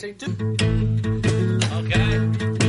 take two. Okay.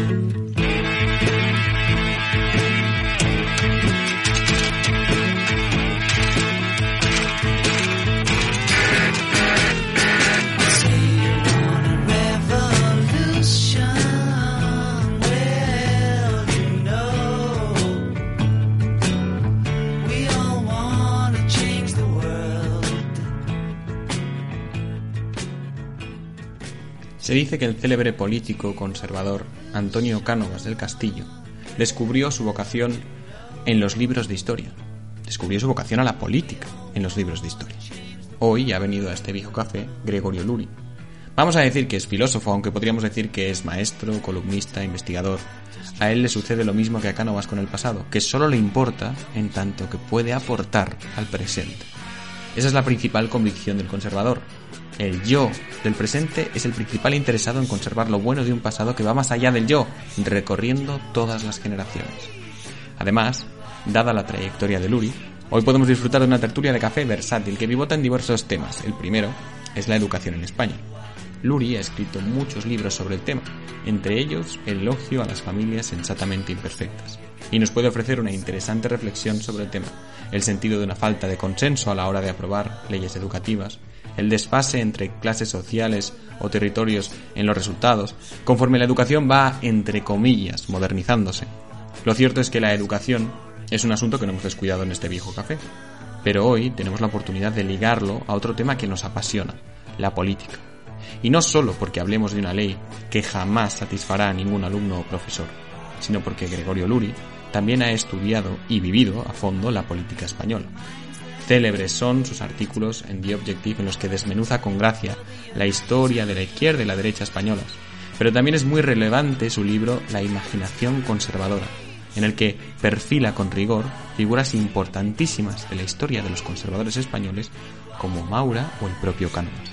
Se dice que el célebre político conservador Antonio Cánovas del Castillo descubrió su vocación en los libros de historia. Descubrió su vocación a la política en los libros de historia. Hoy ha venido a este viejo café Gregorio Luri. Vamos a decir que es filósofo, aunque podríamos decir que es maestro, columnista, investigador. A él le sucede lo mismo que a Cánovas con el pasado, que solo le importa en tanto que puede aportar al presente. Esa es la principal convicción del conservador. El yo del presente es el principal interesado en conservar lo bueno de un pasado que va más allá del yo, recorriendo todas las generaciones. Además, dada la trayectoria de Luri, hoy podemos disfrutar de una tertulia de café versátil que pivota en diversos temas. El primero es la educación en España. Luri ha escrito muchos libros sobre el tema, entre ellos El elogio a las familias sensatamente imperfectas, y nos puede ofrecer una interesante reflexión sobre el tema, el sentido de una falta de consenso a la hora de aprobar leyes educativas, el desfase entre clases sociales o territorios en los resultados, conforme la educación va, entre comillas, modernizándose. Lo cierto es que la educación es un asunto que no hemos descuidado en este viejo café, pero hoy tenemos la oportunidad de ligarlo a otro tema que nos apasiona, la política. Y no solo porque hablemos de una ley que jamás satisfará a ningún alumno o profesor, sino porque Gregorio Luri también ha estudiado y vivido a fondo la política española. Célebres son sus artículos en The Objective en los que desmenuza con gracia la historia de la izquierda y la derecha españolas, pero también es muy relevante su libro La imaginación conservadora, en el que perfila con rigor figuras importantísimas de la historia de los conservadores españoles como Maura o el propio Cánovas.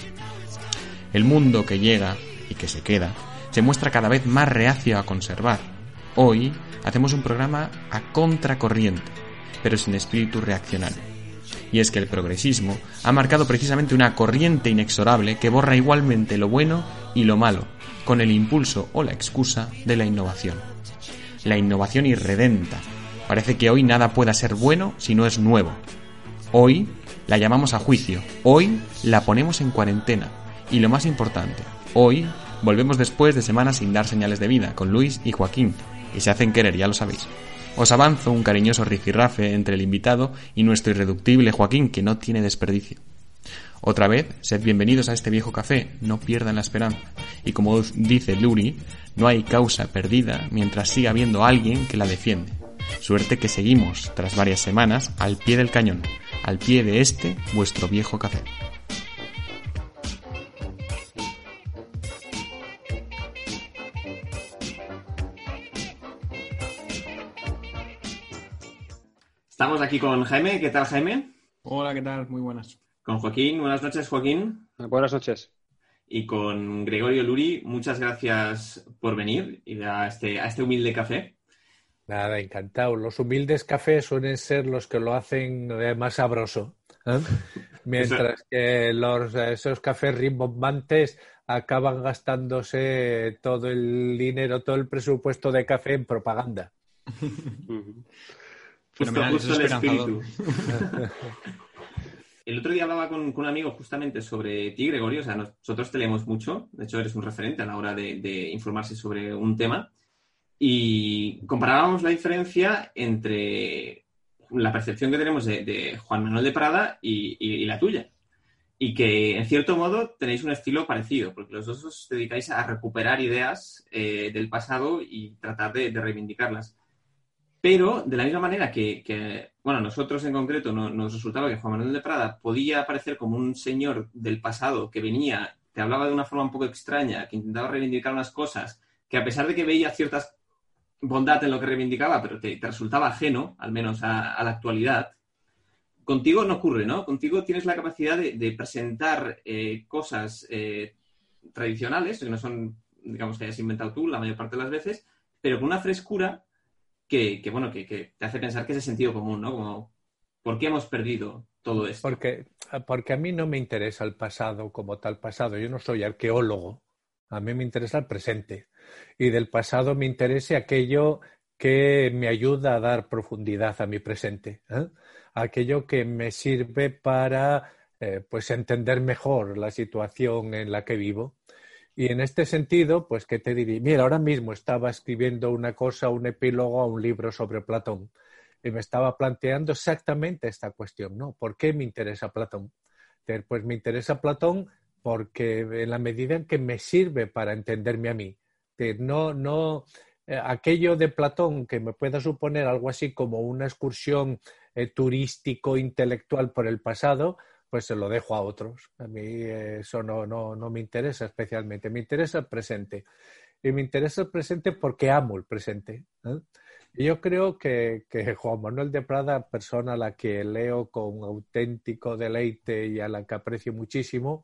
El mundo que llega y que se queda se muestra cada vez más reacio a conservar. Hoy hacemos un programa a contracorriente, pero sin espíritu reaccionario. Y es que el progresismo ha marcado precisamente una corriente inexorable que borra igualmente lo bueno y lo malo, con el impulso o la excusa de la innovación. La innovación irredenta. Parece que hoy nada pueda ser bueno si no es nuevo. Hoy la llamamos a juicio, hoy la ponemos en cuarentena. Y lo más importante, hoy volvemos después de semanas sin dar señales de vida, con Luis y Joaquín, que se hacen querer, ya lo sabéis. Os avanzo un cariñoso rifirrafe entre el invitado y nuestro irreductible Joaquín, que no tiene desperdicio. Otra vez, sed bienvenidos a este viejo café, no pierdan la esperanza. Y como dice Luri, no hay causa perdida mientras siga habiendo alguien que la defiende. Suerte que seguimos, tras varias semanas, al pie del cañón, al pie de este, vuestro viejo café. Estamos aquí con Jaime. ¿Qué tal, Jaime? Hola, ¿qué tal? Muy buenas. Con Joaquín. Buenas noches, Joaquín. Buenas noches. Y con Gregorio Luri. Muchas gracias por venir y a este humilde café. Nada, encantado. Los humildes cafés suelen ser los que lo hacen más sabroso, ¿eh? Mientras que esos cafés rimbombantes acaban gastándose todo el dinero, todo el presupuesto de café en propaganda. Justo el espíritu. El otro día hablaba con un amigo justamente sobre ti, Gregorio. O sea, nosotros te leemos mucho. De hecho, eres un referente a la hora de informarse sobre un tema. Y comparábamos la diferencia entre la percepción que tenemos de Juan Manuel de Prada y la tuya. Y que, en cierto modo, tenéis un estilo parecido, porque los dos os dedicáis a recuperar ideas del pasado y tratar de reivindicarlas. Pero, de la misma manera que nosotros en concreto nos resultaba que Juan Manuel de Prada podía parecer como un señor del pasado que venía, te hablaba de una forma un poco extraña, que intentaba reivindicar unas cosas, que a pesar de que veía ciertas bondad en lo que reivindicaba, pero te resultaba ajeno, al menos a la actualidad. Contigo no ocurre, ¿no? Contigo tienes la capacidad de presentar cosas tradicionales, que no son, digamos, que hayas inventado tú la mayor parte de las veces, pero con una frescura que te hace pensar que es de sentido común, ¿no? Como, ¿por qué hemos perdido todo esto? Porque a mí no me interesa el pasado como tal pasado. Yo no soy arqueólogo, A mí me interesa el presente. Y del pasado me interesa aquello que me ayuda a dar profundidad a mi presente, ¿eh? Aquello que me sirve para pues entender mejor la situación en la que vivo. Y en este sentido, pues, ¿qué te diría? Mira, ahora mismo estaba escribiendo una cosa, un epílogo a un libro sobre Platón y me estaba planteando exactamente esta cuestión, ¿no? ¿Por qué me interesa Platón? Pues me interesa Platón porque en la medida en que me sirve para entenderme a mí. Aquello de Platón que me pueda suponer algo así como una excursión turístico-intelectual por el pasado, pues se lo dejo a otros. A mí eso no me interesa especialmente. Me interesa el presente. Y me interesa el presente porque amo el presente, ¿eh? Y yo creo que Juan Manuel de Prada, persona a la que leo con auténtico deleite y a la que aprecio muchísimo,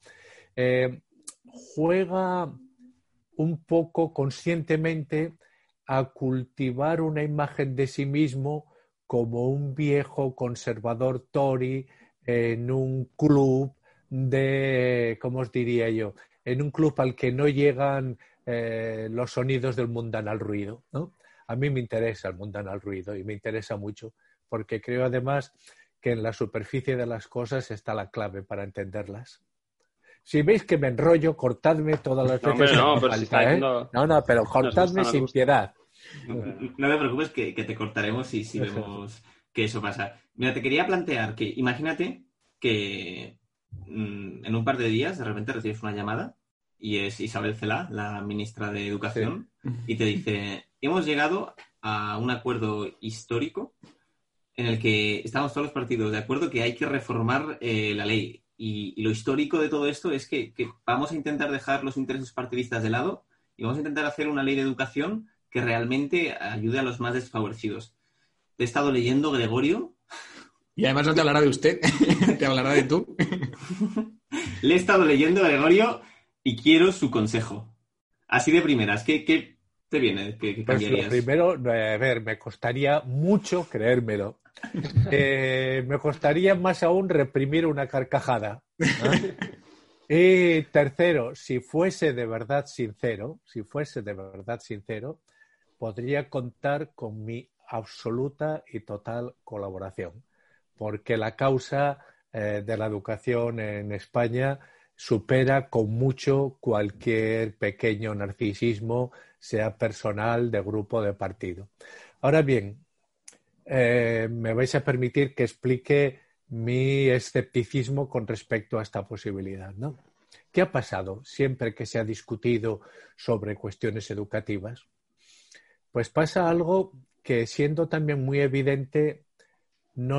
juega un poco conscientemente a cultivar una imagen de sí mismo como un viejo conservador Tory en un club ¿cómo os diría yo? En un club al que no llegan los sonidos del mundanal ruido, ¿no? A mí me interesa el mundanal ruido y me interesa mucho porque creo además que en la superficie de las cosas está la clave para entenderlas. Si veis que me enrollo, cortadme todas las veces que me falta, ¿eh? Pero cortadme sin piedad. No te preocupes que te cortaremos si vemos que eso pasa. Mira, te quería plantear que imagínate que en un par de días de repente recibes una llamada y es Isabel Celaá, la ministra de Educación, sí, y te dice: hemos llegado a un acuerdo histórico en el que estamos todos los partidos de acuerdo que hay que reformar la ley. Y lo histórico de todo esto es que vamos a intentar dejar los intereses partidistas de lado y vamos a intentar hacer una ley de educación que realmente ayude a los más desfavorecidos. Te he estado leyendo, Gregorio. Y además no te hablará de usted, te hablará de tú. Le he estado leyendo, Gregorio, y quiero su consejo. Así de primeras, ¿qué te viene? ¿Qué cambiarías? Pues lo primero, a ver, me costaría mucho creérmelo. Me costaría más aún reprimir una carcajada, ¿eh? Y tercero, si fuese de verdad sincero, podría contar con mi absoluta y total colaboración, porque la causa de la educación en España supera con mucho cualquier pequeño narcisismo, sea personal, de grupo, de partido. Ahora bien, me vais a permitir que explique mi escepticismo con respecto a esta posibilidad, ¿no? ¿Qué ha pasado siempre que se ha discutido sobre cuestiones educativas? Pues pasa algo que, siendo también muy evidente, no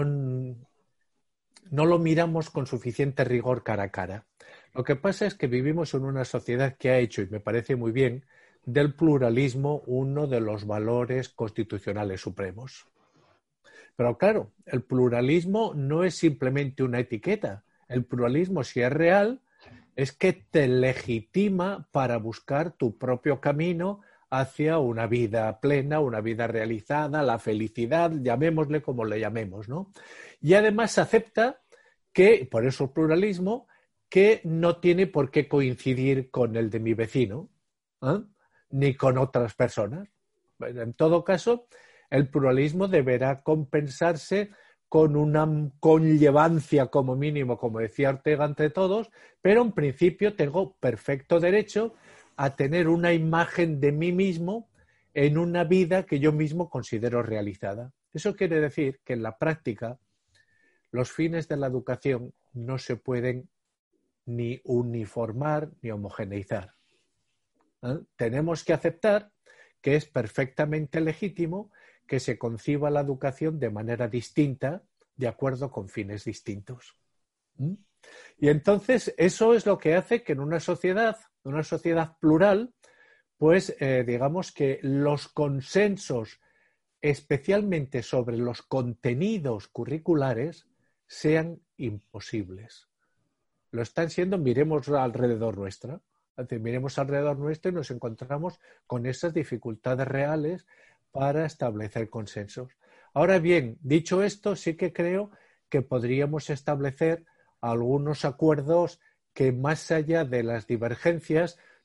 lo miramos con suficiente rigor cara a cara. Lo que pasa es que vivimos en una sociedad que ha hecho, y me parece muy bien, del pluralismo uno de los valores constitucionales supremos. Pero claro, el pluralismo no es simplemente una etiqueta. El pluralismo, si es real, es que te legitima para buscar tu propio camino hacia una vida plena, una vida realizada, la felicidad, llamémosle como le llamemos, ¿no? Y además acepta que, por eso el pluralismo, que no tiene por qué coincidir con el de mi vecino, ¿eh? Ni con otras personas. En todo caso, el pluralismo deberá compensarse con una conllevancia como mínimo, como decía Ortega, entre todos, pero en principio tengo perfecto derecho a tener una imagen de mí mismo en una vida que yo mismo considero realizada. Eso quiere decir que en la práctica los fines de la educación no se pueden ni uniformar ni homogeneizar, ¿eh? Tenemos que aceptar que es perfectamente legítimo que se conciba la educación de manera distinta, de acuerdo con fines distintos. Y entonces eso es lo que hace que en una sociedad plural, pues digamos que los consensos, especialmente sobre los contenidos curriculares, sean imposibles. Lo están siendo, miremos alrededor nuestro. Miremos alrededor nuestro y nos encontramos con esas dificultades reales para establecer consensos. Ahora bien, dicho esto, sí que creo que podríamos establecer algunos acuerdos que, más allá de las divergencias,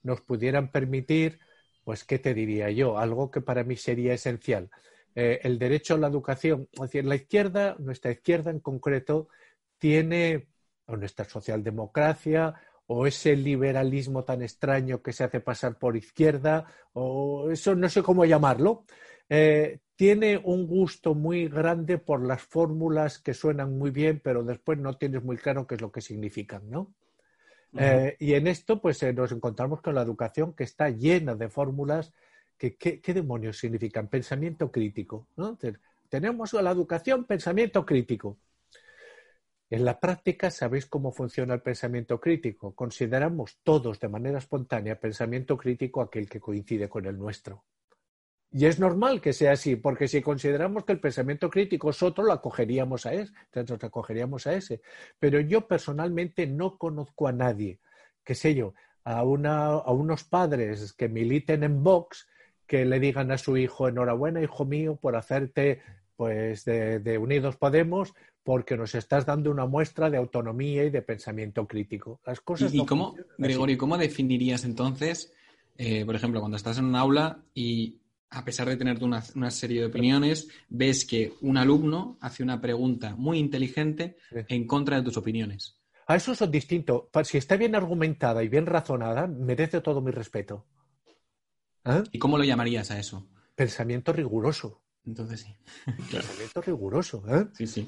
nos pudieran permitir, pues, ¿qué te diría yo? Algo que para mí sería esencial. El derecho a la educación. Es decir, la izquierda, nuestra izquierda en concreto, tiene, o nuestra socialdemocracia, o ese liberalismo tan extraño que se hace pasar por izquierda, o eso no sé cómo llamarlo, tiene un gusto muy grande por las fórmulas que suenan muy bien, pero después no tienes muy claro qué es lo que significan, ¿no? Y en esto pues nos encontramos con la educación que está llena de fórmulas que ¿qué demonios significan? Pensamiento crítico, ¿no? Tenemos a la educación pensamiento crítico. En la práctica, ¿sabéis cómo funciona el pensamiento crítico? Consideramos todos de manera espontánea pensamiento crítico aquel que coincide con el nuestro. Y es normal que sea así, porque si consideramos que el pensamiento crítico es otro, lo acogeríamos a ese. Pero yo personalmente no conozco a nadie, qué sé yo, a unos padres que militen en Vox, que le digan a su hijo, enhorabuena, hijo mío, por hacerte pues de Unidos Podemos, porque nos estás dando una muestra de autonomía y de pensamiento crítico. Las cosas ¿Y cómo, Gregorio, cómo definirías entonces, por ejemplo, cuando estás en un aula y a pesar de tener una serie de opiniones, ves que un alumno hace una pregunta muy inteligente en contra de tus opiniones? A eso es distinto. Si está bien argumentada y bien razonada, merece todo mi respeto. ¿Y cómo lo llamarías a eso? Pensamiento riguroso. Entonces sí. Claro. Pensamiento riguroso. Sí, sí.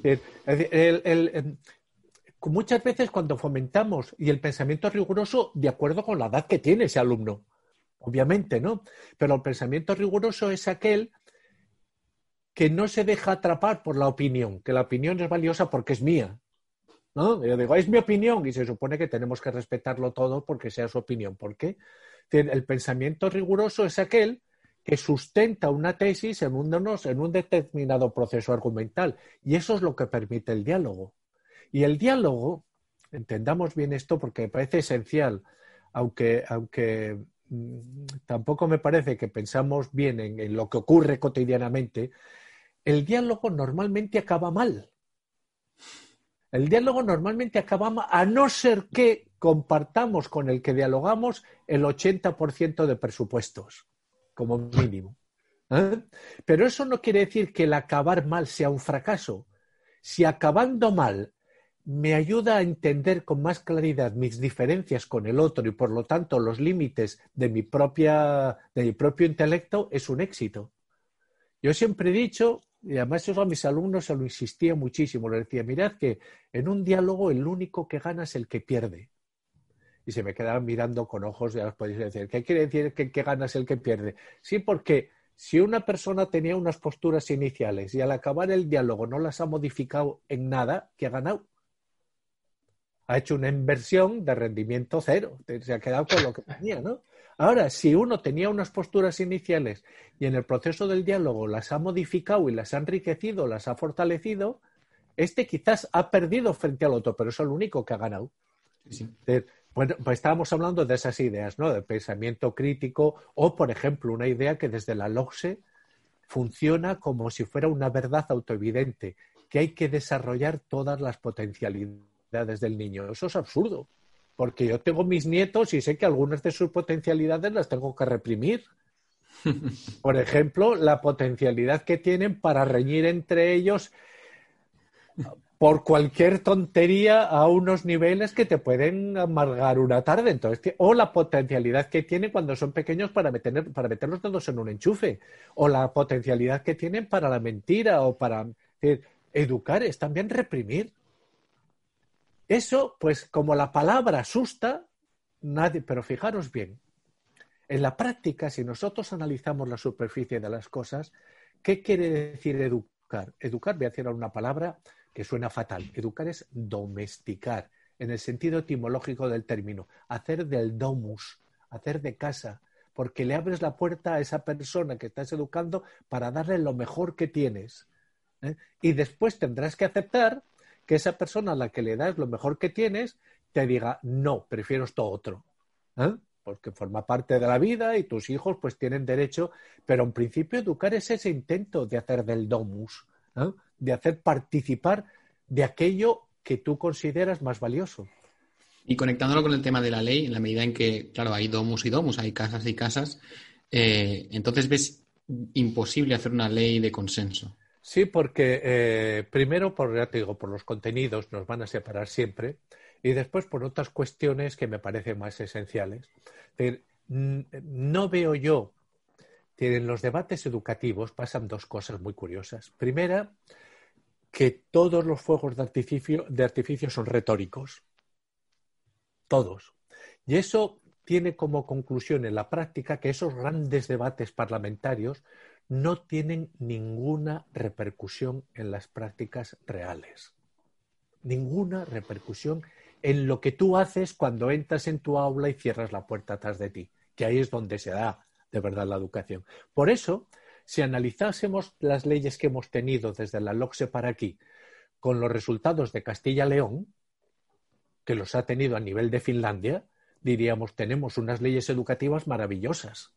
Muchas veces cuando fomentamos y el pensamiento riguroso de acuerdo con la edad que tiene ese alumno, obviamente, ¿no? Pero el pensamiento riguroso es aquel que no se deja atrapar por la opinión, que la opinión es valiosa porque es mía, ¿no? Yo digo, es mi opinión y se supone que tenemos que respetarlo todo porque sea su opinión. ¿Por qué? El pensamiento riguroso es aquel que sustenta una tesis en un determinado proceso argumental. Y eso es lo que permite el diálogo. Y el diálogo, entendamos bien esto porque me parece esencial, aunque tampoco me parece que pensamos bien en lo que ocurre cotidianamente, el diálogo normalmente acaba mal. El diálogo normalmente acaba mal, a no ser que compartamos con el que dialogamos el 80% de presupuestos, como mínimo. Pero eso no quiere decir que el acabar mal sea un fracaso. Si acabando mal me ayuda a entender con más claridad mis diferencias con el otro y por lo tanto los límites de mi propio intelecto, es un éxito. Yo siempre he dicho, y además eso a mis alumnos se lo insistía muchísimo, les decía, mirad que en un diálogo el único que gana es el que pierde. Y se me quedaban mirando con ojos, ya os podéis decir, ¿qué quiere decir que el que gana es el que pierde? Sí, porque si una persona tenía unas posturas iniciales y al acabar el diálogo no las ha modificado en nada, ¿qué ha ganado? Ha hecho una inversión de rendimiento cero, se ha quedado con lo que tenía, ¿no? Ahora, si uno tenía unas posturas iniciales y en el proceso del diálogo las ha modificado y las ha enriquecido, las ha fortalecido, este quizás ha perdido frente al otro, pero es el único que ha ganado. Sí. Bueno, pues estábamos hablando de esas ideas, ¿no? De pensamiento crítico o, por ejemplo, una idea que desde la LOCSE funciona como si fuera una verdad autoevidente, que hay que desarrollar todas las potencialidades del niño. Eso es absurdo, porque yo tengo mis nietos y sé que algunas de sus potencialidades las tengo que reprimir. Por ejemplo, la potencialidad que tienen para reñir entre ellos por cualquier tontería a unos niveles que te pueden amargar una tarde. Entonces, o la potencialidad que tienen cuando son pequeños para meter los dedos en un enchufe, o la potencialidad que tienen para la mentira o para educar es también reprimir. Eso, pues como la palabra asusta, nadie, pero fijaros bien, en la práctica, si nosotros analizamos la superficie de las cosas, ¿qué quiere decir educar? Educar, voy a decir una palabra que suena fatal. Educar es domesticar, en el sentido etimológico del término, hacer del domus, hacer de casa, porque le abres la puerta a esa persona que estás educando para darle lo mejor que tienes. Y después tendrás que aceptar que esa persona a la que le das lo mejor que tienes te diga, no, prefiero esto otro. Porque forma parte de la vida y tus hijos pues tienen derecho, pero en principio educar es ese intento de hacer del domus, de hacer participar de aquello que tú consideras más valioso. Y conectándolo con el tema de la ley, en la medida en que, claro, hay domus y domus, hay casas y casas, entonces ves imposible hacer una ley de consenso. Sí, porque primero, ya te digo, por los contenidos nos van a separar siempre y después por otras cuestiones que me parecen más esenciales. Es decir, no veo yo que en los debates educativos pasan dos cosas muy curiosas. Primera, que todos los fuegos de artificio son retóricos. Todos. Y eso tiene como conclusión en la práctica que esos grandes debates parlamentarios no tienen ninguna repercusión en las prácticas reales. Ninguna repercusión en lo que tú haces cuando entras en tu aula y cierras la puerta atrás de ti, que ahí es donde se da de verdad la educación. Por eso, si analizásemos las leyes que hemos tenido desde la LOCSE para aquí, con los resultados de Castilla-León, que los ha tenido a nivel de Finlandia, diríamos, tenemos unas leyes educativas maravillosas.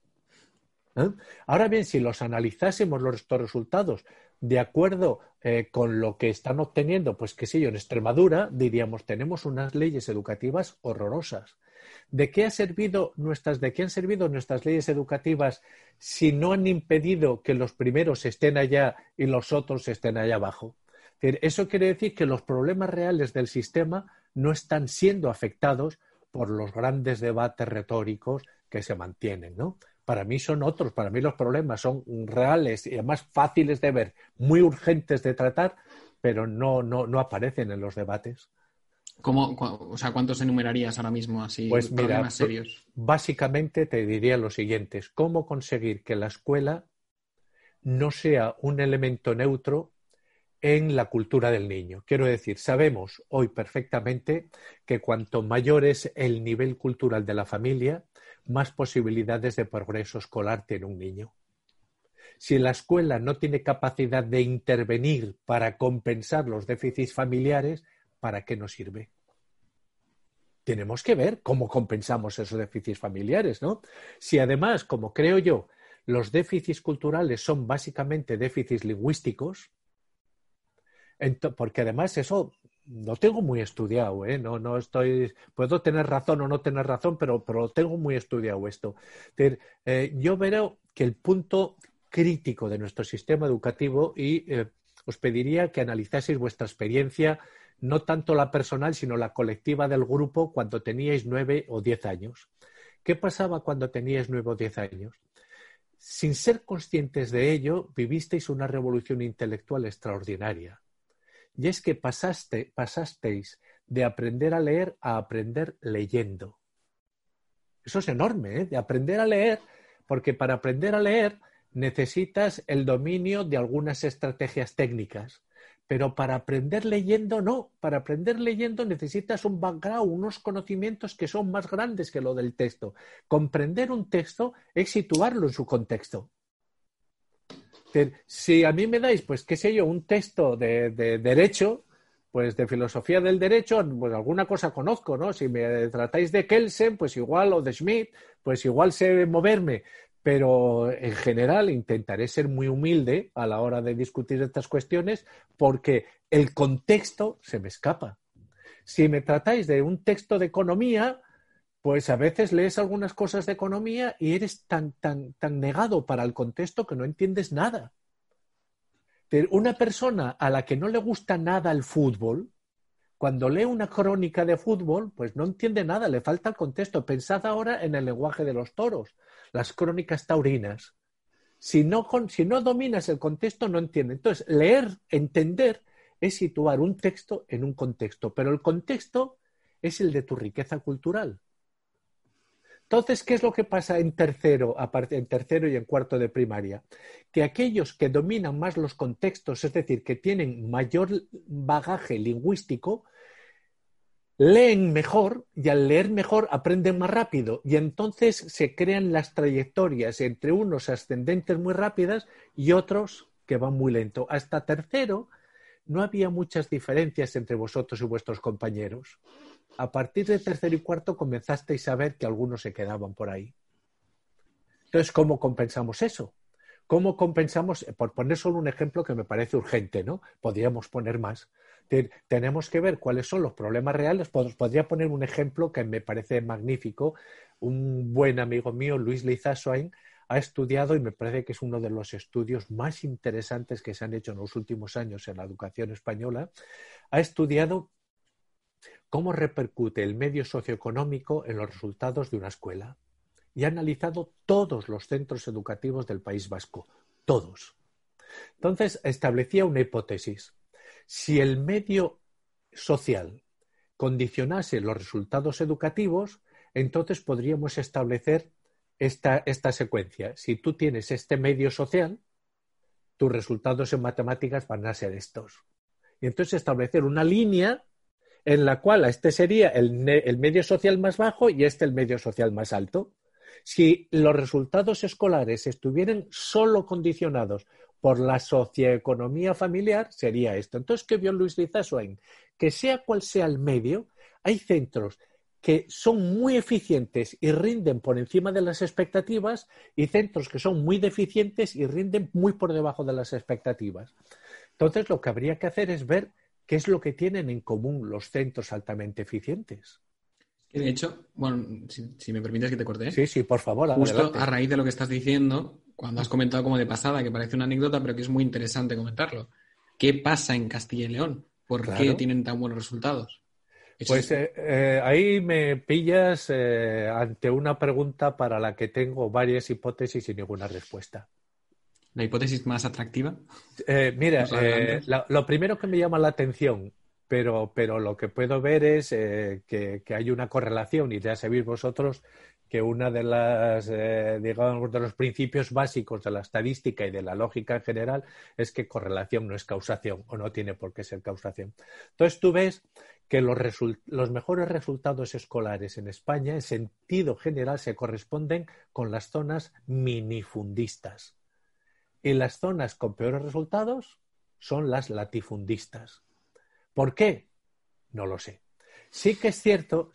Ahora bien, si los analizásemos estos resultados de acuerdo con lo que están obteniendo, pues qué sé yo, en Extremadura, diríamos, tenemos unas leyes educativas horrorosas. ¿De qué han servido nuestras leyes educativas si no han impedido que los primeros estén allá y los otros estén allá abajo? Eso quiere decir que los problemas reales del sistema no están siendo afectados por los grandes debates retóricos que se mantienen, ¿no? Para mí son otros, para mí los problemas son reales y además fáciles de ver, muy urgentes de tratar, pero no aparecen en los debates. ¿Cuántos enumerarías ahora mismo así pues mira, problemas serios? Básicamente te diría lo siguiente, ¿cómo conseguir que la escuela no sea un elemento neutro en la cultura del niño? Quiero decir, sabemos hoy perfectamente que cuanto mayor es el nivel cultural de la familia, más posibilidades de progreso escolar tiene un niño. Si la escuela no tiene capacidad de intervenir para compensar los déficits familiares, ¿para qué nos sirve? Tenemos que ver cómo compensamos esos déficits familiares, ¿no? Si además, como creo yo, los déficits culturales son básicamente déficits lingüísticos, porque además eso lo tengo muy estudiado, no estoy, puedo tener razón o no tener razón, pero lo tengo muy estudiado esto. Yo veo que el punto crítico de nuestro sistema educativo, y os pediría que analizaseis vuestra experiencia, no tanto la personal, sino la colectiva del grupo cuando teníais 9 o 10 años. ¿Qué pasaba cuando teníais 9 o 10 años? Sin ser conscientes de ello, vivisteis una revolución intelectual extraordinaria. Y es que pasasteis de aprender a leer a aprender leyendo. Eso es enorme, de aprender a leer, porque para aprender a leer necesitas el dominio de algunas estrategias técnicas. Pero para aprender leyendo no. Para aprender leyendo necesitas un background, unos conocimientos que son más grandes que lo del texto. Comprender un texto es situarlo en su contexto. Si a mí me dais, pues qué sé yo, un texto de derecho, pues de filosofía del derecho, pues alguna cosa conozco, ¿no? Si me tratáis de Kelsen, pues igual, o de Schmitt, pues igual sé moverme. Pero en general intentaré ser muy humilde a la hora de discutir estas cuestiones porque el contexto se me escapa. Si me tratáis de un texto de economía, pues a veces lees algunas cosas de economía y eres tan negado para el contexto que no entiendes nada. Una persona a la que no le gusta nada el fútbol, cuando lee una crónica de fútbol, pues no entiende nada, le falta el contexto. Pensad ahora en el lenguaje de los toros, las crónicas taurinas. Si no dominas el contexto, no entiendes. Entonces, leer, entender, es situar un texto en un contexto, pero el contexto es el de tu riqueza cultural. Entonces, ¿qué es lo que pasa en tercero y en cuarto de primaria? Que aquellos que dominan más los contextos, es decir, que tienen mayor bagaje lingüístico, leen mejor y al leer mejor aprenden más rápido y entonces se crean las trayectorias entre unos ascendentes muy rápidas y otros que van muy lento. Hasta tercero no había muchas diferencias entre vosotros y vuestros compañeros. A partir de tercero y cuarto comenzasteis a ver que algunos se quedaban por ahí. Entonces, ¿cómo compensamos eso? ¿Cómo compensamos? Por poner solo un ejemplo que me parece urgente, ¿no? Podríamos poner más. Tenemos que ver cuáles son los problemas reales. Podría poner un ejemplo que me parece magnífico. Un buen amigo mío, Luis Lizasoain, ha estudiado, y me parece que es uno de los estudios más interesantes que se han hecho en los últimos años en la educación española, ha estudiado cómo repercute el medio socioeconómico en los resultados de una escuela. Y ha analizado todos los centros educativos del País Vasco, todos. Entonces, establecía una hipótesis. Si el medio social condicionase los resultados educativos, entonces podríamos establecer esta secuencia. Si tú tienes este medio social, tus resultados en matemáticas van a ser estos. Y entonces establecer una línea en la cual este sería el medio social más bajo y el medio social más alto. Si los resultados escolares estuvieran solo condicionados por la socioeconomía familiar, sería esto. Entonces, ¿qué vio Luis Lizasoain? Que sea cual sea el medio, hay centros que son muy eficientes y rinden por encima de las expectativas y centros que son muy deficientes y rinden muy por debajo de las expectativas. Entonces, lo que habría que hacer es ver qué es lo que tienen en común los centros altamente eficientes. De hecho, bueno, si me permites que te corte. Sí, por favor, justo adelante. A raíz de lo que estás diciendo, cuando has comentado como de pasada, que parece una anécdota, pero que es muy interesante comentarlo. ¿Qué pasa en Castilla y León? ¿Por qué tienen tan buenos resultados? Pues ahí me pillas ante una pregunta para la que tengo varias hipótesis y ninguna respuesta. ¿La hipótesis más atractiva? Mira, lo primero que me llama la atención, pero lo que puedo ver es que hay una correlación, y ya sabéis vosotros que una de las, digamos, de los principios básicos de la estadística y de la lógica en general es que correlación no es causación, o no tiene por qué ser causación. Entonces tú ves que los mejores resultados escolares en España, en sentido general, se corresponden con las zonas minifundistas. Y las zonas con peores resultados son las latifundistas. ¿Por qué? No lo sé. Sí que es cierto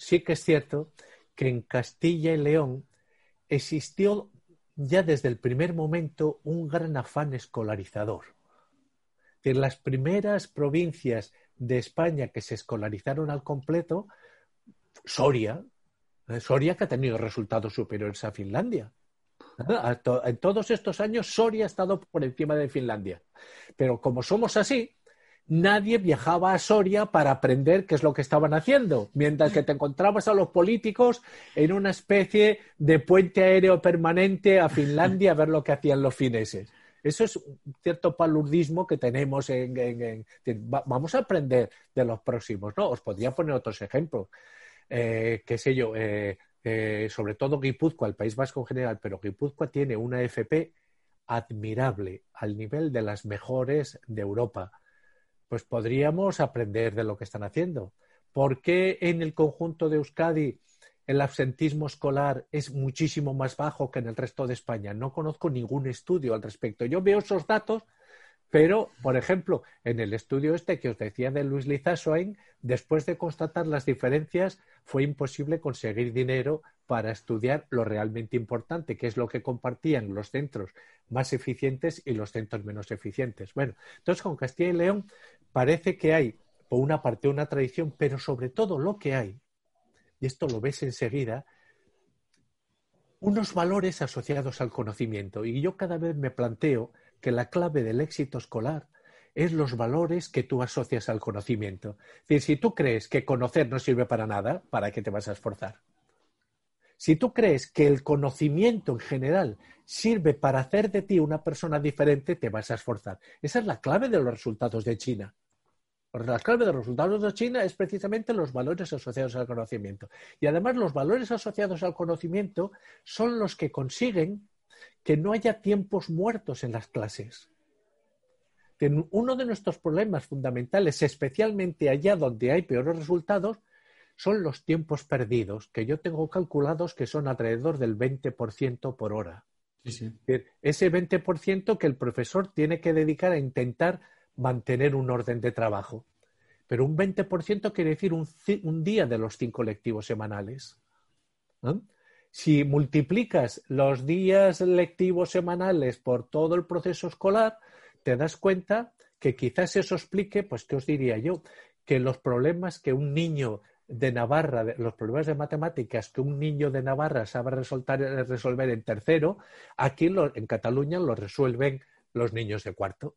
que en Castilla y León existió ya desde el primer momento un gran afán escolarizador. En las primeras provincias de España que se escolarizaron al completo, Soria que ha tenido resultados superiores a Finlandia. En todos estos años Soria ha estado por encima de Finlandia. Pero como somos así, nadie viajaba a Soria para aprender qué es lo que estaban haciendo, mientras que te encontrabas a los políticos en una especie de puente aéreo permanente a Finlandia a ver lo que hacían los fineses. Eso es un cierto palurdismo que tenemos vamos a aprender de los próximos, ¿no? Os podría poner otros ejemplos. Qué sé yo, sobre todo Guipúzcoa, el País Vasco en general, pero Guipúzcoa tiene una FP admirable, al nivel de las mejores de Europa. Pues podríamos aprender de lo que están haciendo. ¿Por qué en el conjunto de Euskadi el absentismo escolar es muchísimo más bajo que en el resto de España? No conozco ningún estudio al respecto. Yo veo esos datos, pero, por ejemplo, en el estudio que os decía de Luis Lizasoain, después de constatar las diferencias, fue imposible conseguir dinero para estudiar lo realmente importante, que es lo que compartían los centros más eficientes y los centros menos eficientes. Bueno, entonces con Castilla y León parece que hay, por una parte, una tradición, pero sobre todo lo que hay, y esto lo ves enseguida, unos valores asociados al conocimiento. Y yo cada vez me planteo que la clave del éxito escolar es los valores que tú asocias al conocimiento. Es decir, si tú crees que conocer no sirve para nada, ¿para qué te vas a esforzar? Si tú crees que el conocimiento en general sirve para hacer de ti una persona diferente, te vas a esforzar. Esa es la clave de los resultados de China. La clave de los resultados de China es precisamente los valores asociados al conocimiento. Y además los valores asociados al conocimiento son los que consiguen que no haya tiempos muertos en las clases. Uno de nuestros problemas fundamentales, especialmente allá donde hay peores resultados, son los tiempos perdidos, que yo tengo calculados que son alrededor del 20% por hora. Sí. Ese 20% que el profesor tiene que dedicar a intentar mantener un orden de trabajo. Pero un 20% quiere decir un día de los 5 lectivos semanales. ¿No? Si multiplicas los días lectivos semanales por todo el proceso escolar, te das cuenta que quizás eso explique, pues, ¿qué os diría yo? Que los problemas que un niño de Navarra, los problemas de matemáticas que un niño de Navarra sabe resolver en tercero, aquí en Cataluña lo resuelven los niños de cuarto.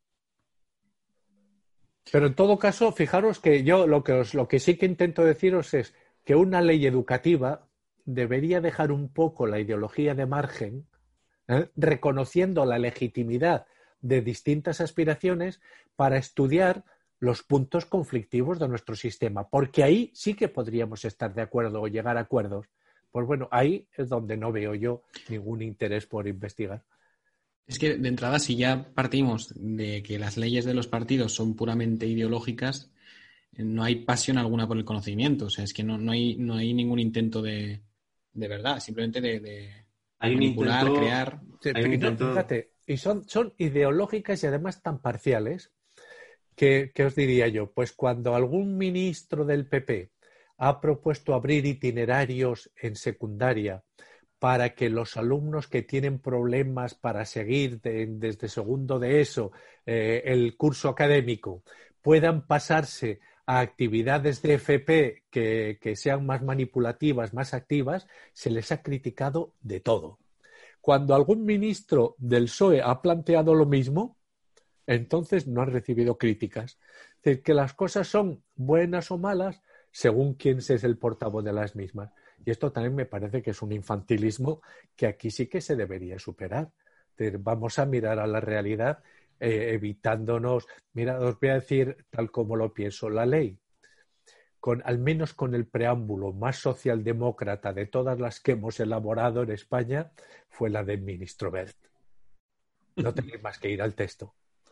Pero en todo caso, fijaros que yo lo que sí que intento deciros es que una ley educativa debería dejar un poco la ideología de margen, reconociendo la legitimidad de distintas aspiraciones para estudiar los puntos conflictivos de nuestro sistema, porque ahí sí que podríamos estar de acuerdo o llegar a acuerdos. Pues bueno, ahí es donde no veo yo ningún interés por investigar. Es que de entrada, si ya partimos de que las leyes de los partidos son puramente ideológicas, no hay pasión alguna por el conocimiento. O sea, es que no hay ningún intento de verdad, simplemente de hay manipular, un intento, crear. Sí, hay un intento... fíjate, y son ideológicas y además tan parciales que os diría yo, pues cuando algún ministro del PP ha propuesto abrir itinerarios en secundaria para que los alumnos que tienen problemas para seguir desde segundo de ESO el curso académico puedan pasarse a actividades de FP que sean más manipulativas, más activas, se les ha criticado de todo. Cuando algún ministro del PSOE ha planteado lo mismo, entonces no han recibido críticas. Es decir, que las cosas son buenas o malas según quién es el portavoz de las mismas. Y esto también me parece que es un infantilismo que aquí sí que se debería superar. Es decir, vamos a mirar a la realidad evitándonos... Mira, os voy a decir tal como lo pienso. La ley, al menos con el preámbulo más socialdemócrata de todas las que hemos elaborado en España, fue la del ministro Wert. No tenéis más que ir al texto.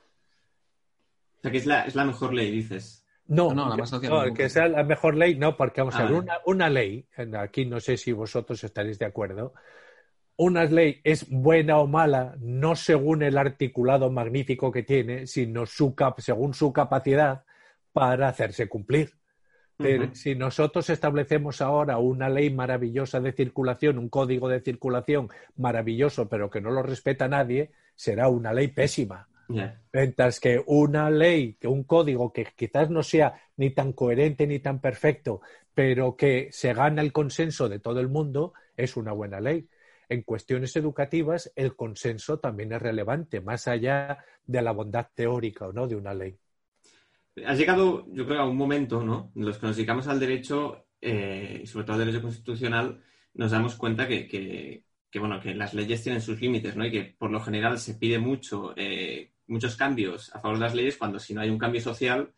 O sea, que es la mejor ley, dices. No, la más social. No, que sea la mejor ley, no, porque vamos a ver, vale. una ley, aquí no sé si vosotros estaréis de acuerdo, una ley es buena o mala no según el articulado magnífico que tiene, sino según su capacidad para hacerse cumplir. Uh-huh. Si nosotros establecemos ahora una ley maravillosa de circulación, un código de circulación maravilloso, pero que no lo respeta nadie, será una ley pésima. Yeah. Mientras que una ley, que un código que quizás no sea ni tan coherente ni tan perfecto, pero que se gana el consenso de todo el mundo, es una buena ley. En cuestiones educativas, el consenso también es relevante, más allá de la bondad teórica o no de una ley. Has llegado, yo creo, a un momento, ¿no?, en los que nos dedicamos al derecho, y sobre todo al derecho constitucional, nos damos cuenta que las leyes tienen sus límites, ¿no? Y que por lo general se pide muchos cambios a favor de las leyes cuando si no hay un cambio social,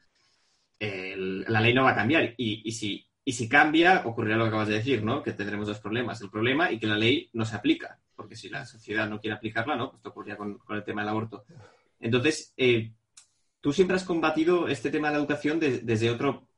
la ley no va a cambiar. Y si cambia, ocurrirá lo que acabas de decir, ¿no? Que tendremos dos problemas. El problema y que la ley no se aplica. Porque si la sociedad no quiere aplicarla, ¿no? Pues esto ocurría con el tema del aborto. Entonces, tú siempre has combatido este tema de la educación desde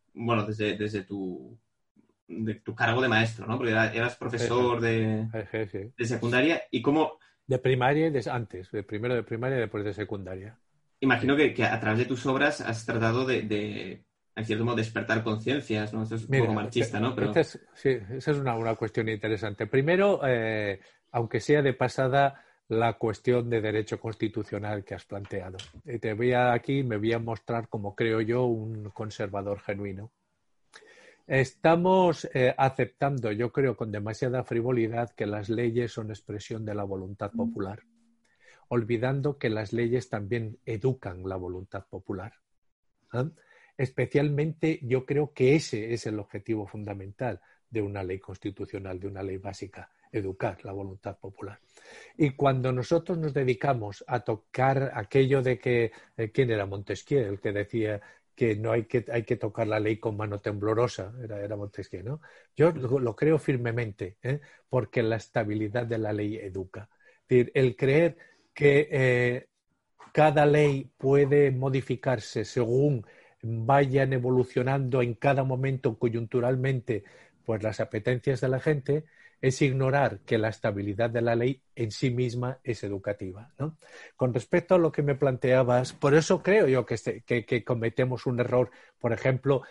tu cargo de maestro, ¿no? Porque eras profesor de secundaria y cómo... De primaria y antes, primero de primaria y después de secundaria. Imagino que a través de tus obras has tratado de en cierto modo, despertar conciencias, ¿no? Eso es un poco marchista, ¿no? Pero... esa es una cuestión interesante. Primero, aunque sea de pasada, la cuestión de derecho constitucional que has planteado. Me voy a mostrar, como creo yo, un conservador genuino. Estamos aceptando, yo creo, con demasiada frivolidad que las leyes son expresión de la voluntad popular, olvidando que las leyes también educan la voluntad popular. Especialmente yo creo que ese es el objetivo fundamental de una ley constitucional, de una ley básica, educar la voluntad popular. Y cuando nosotros nos dedicamos a tocar aquello de que, ¿quién era Montesquieu? El que decía que no hay que tocar la ley con mano temblorosa, era Montesquieu, ¿no? Yo lo creo firmemente, porque la estabilidad de la ley educa. Es decir, el creer que cada ley puede modificarse según vayan evolucionando en cada momento coyunturalmente pues las apetencias de la gente, es ignorar que la estabilidad de la ley en sí misma es educativa, ¿no? Con respecto a lo que me planteabas, por eso creo yo que cometemos un error, por ejemplo,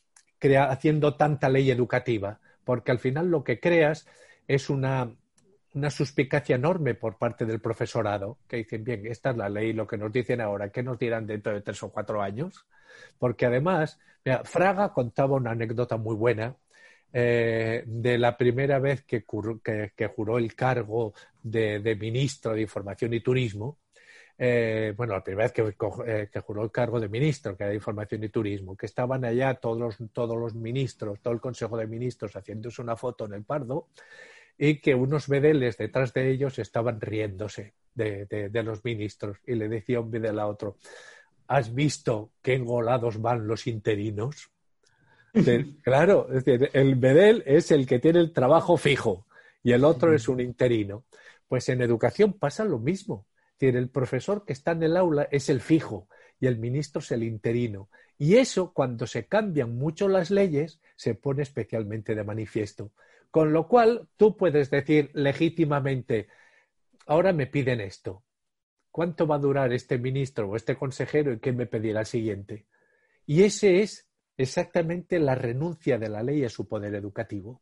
haciendo tanta ley educativa, porque al final lo que creas es una una suspicacia enorme por parte del profesorado, que dicen, bien, esta es la ley, lo que nos dicen ahora, ¿qué nos dirán dentro de 3 o 4 años? Porque además, mira, Fraga contaba una anécdota muy buena de la primera vez que juró el cargo de ministro de Información y Turismo. La primera vez que juró el cargo de ministro, que era de Información y Turismo, que estaban allá todos los ministros, todo el Consejo de Ministros haciéndose una foto en el Pardo, y que unos bedeles detrás de ellos estaban riéndose de los ministros, y le decía un bedel a otro: ¿has visto qué engolados van los interinos? Claro, es decir, el bedel es el que tiene el trabajo fijo y el otro es un interino. Pues en educación pasa lo mismo. Es decir, el profesor que está en el aula es el fijo y el ministro es el interino. Y eso, cuando se cambian mucho las leyes, se pone especialmente de manifiesto. Con lo cual, tú puedes decir legítimamente, ahora me piden esto. ¿Cuánto va a durar este ministro o este consejero y qué me pedirá el siguiente? Y ese es exactamente la renuncia de la ley a su poder educativo.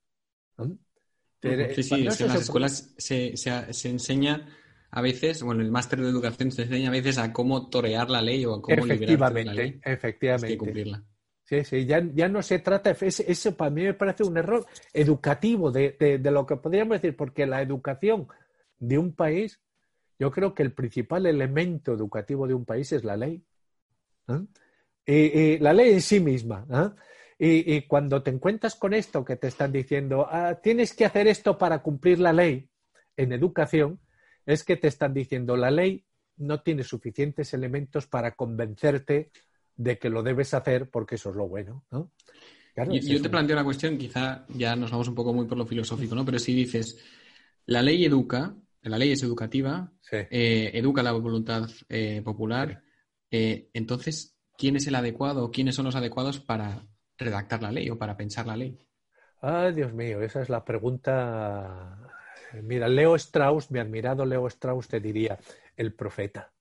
Sí, es que en las escuelas se enseña a veces, bueno, el máster de educación se enseña a veces a cómo torear la ley o a cómo liberarte de la ley. Efectivamente. Hay que cumplirla. Sí, ya no se trata, eso para mí me parece un error educativo de lo que podríamos decir, porque la educación de un país, yo creo que el principal elemento educativo de un país es la ley. Y la ley en sí misma. Y cuando te encuentras con esto que te están diciendo, tienes que hacer esto para cumplir la ley en educación, es que te están diciendo la ley no tiene suficientes elementos para convencerte de que lo debes hacer porque eso es lo bueno, ¿no? Claro, yo te planteo una cuestión, quizá ya nos vamos un poco muy por lo filosófico, ¿no? Pero si dices, la ley educa, la ley es educativa, sí. Educa la voluntad popular, entonces, ¿quién es el adecuado o quiénes son los adecuados para redactar la ley o para pensar la ley? Dios mío, esa es la pregunta. Mira, Leo Strauss, mi admirado Leo Strauss, te diría el profeta.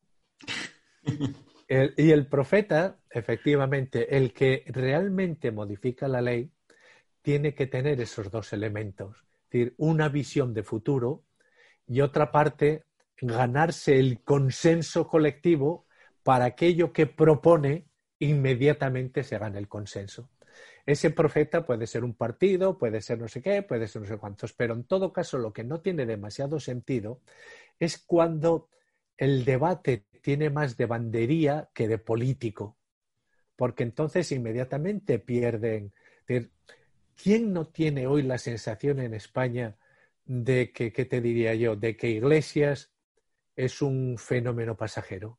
Y el profeta, efectivamente, el que realmente modifica la ley, tiene que tener esos dos elementos. Es decir, una visión de futuro y otra parte, ganarse el consenso colectivo para aquello que propone, inmediatamente se gane el consenso. Ese profeta puede ser un partido, puede ser no sé qué, puede ser no sé cuántos, pero en todo caso lo que no tiene demasiado sentido es cuando el debate tiene más de bandería que de político, porque entonces inmediatamente pierden. ¿Quién no tiene hoy la sensación en España de que, qué te diría yo, de que Iglesias es un fenómeno pasajero?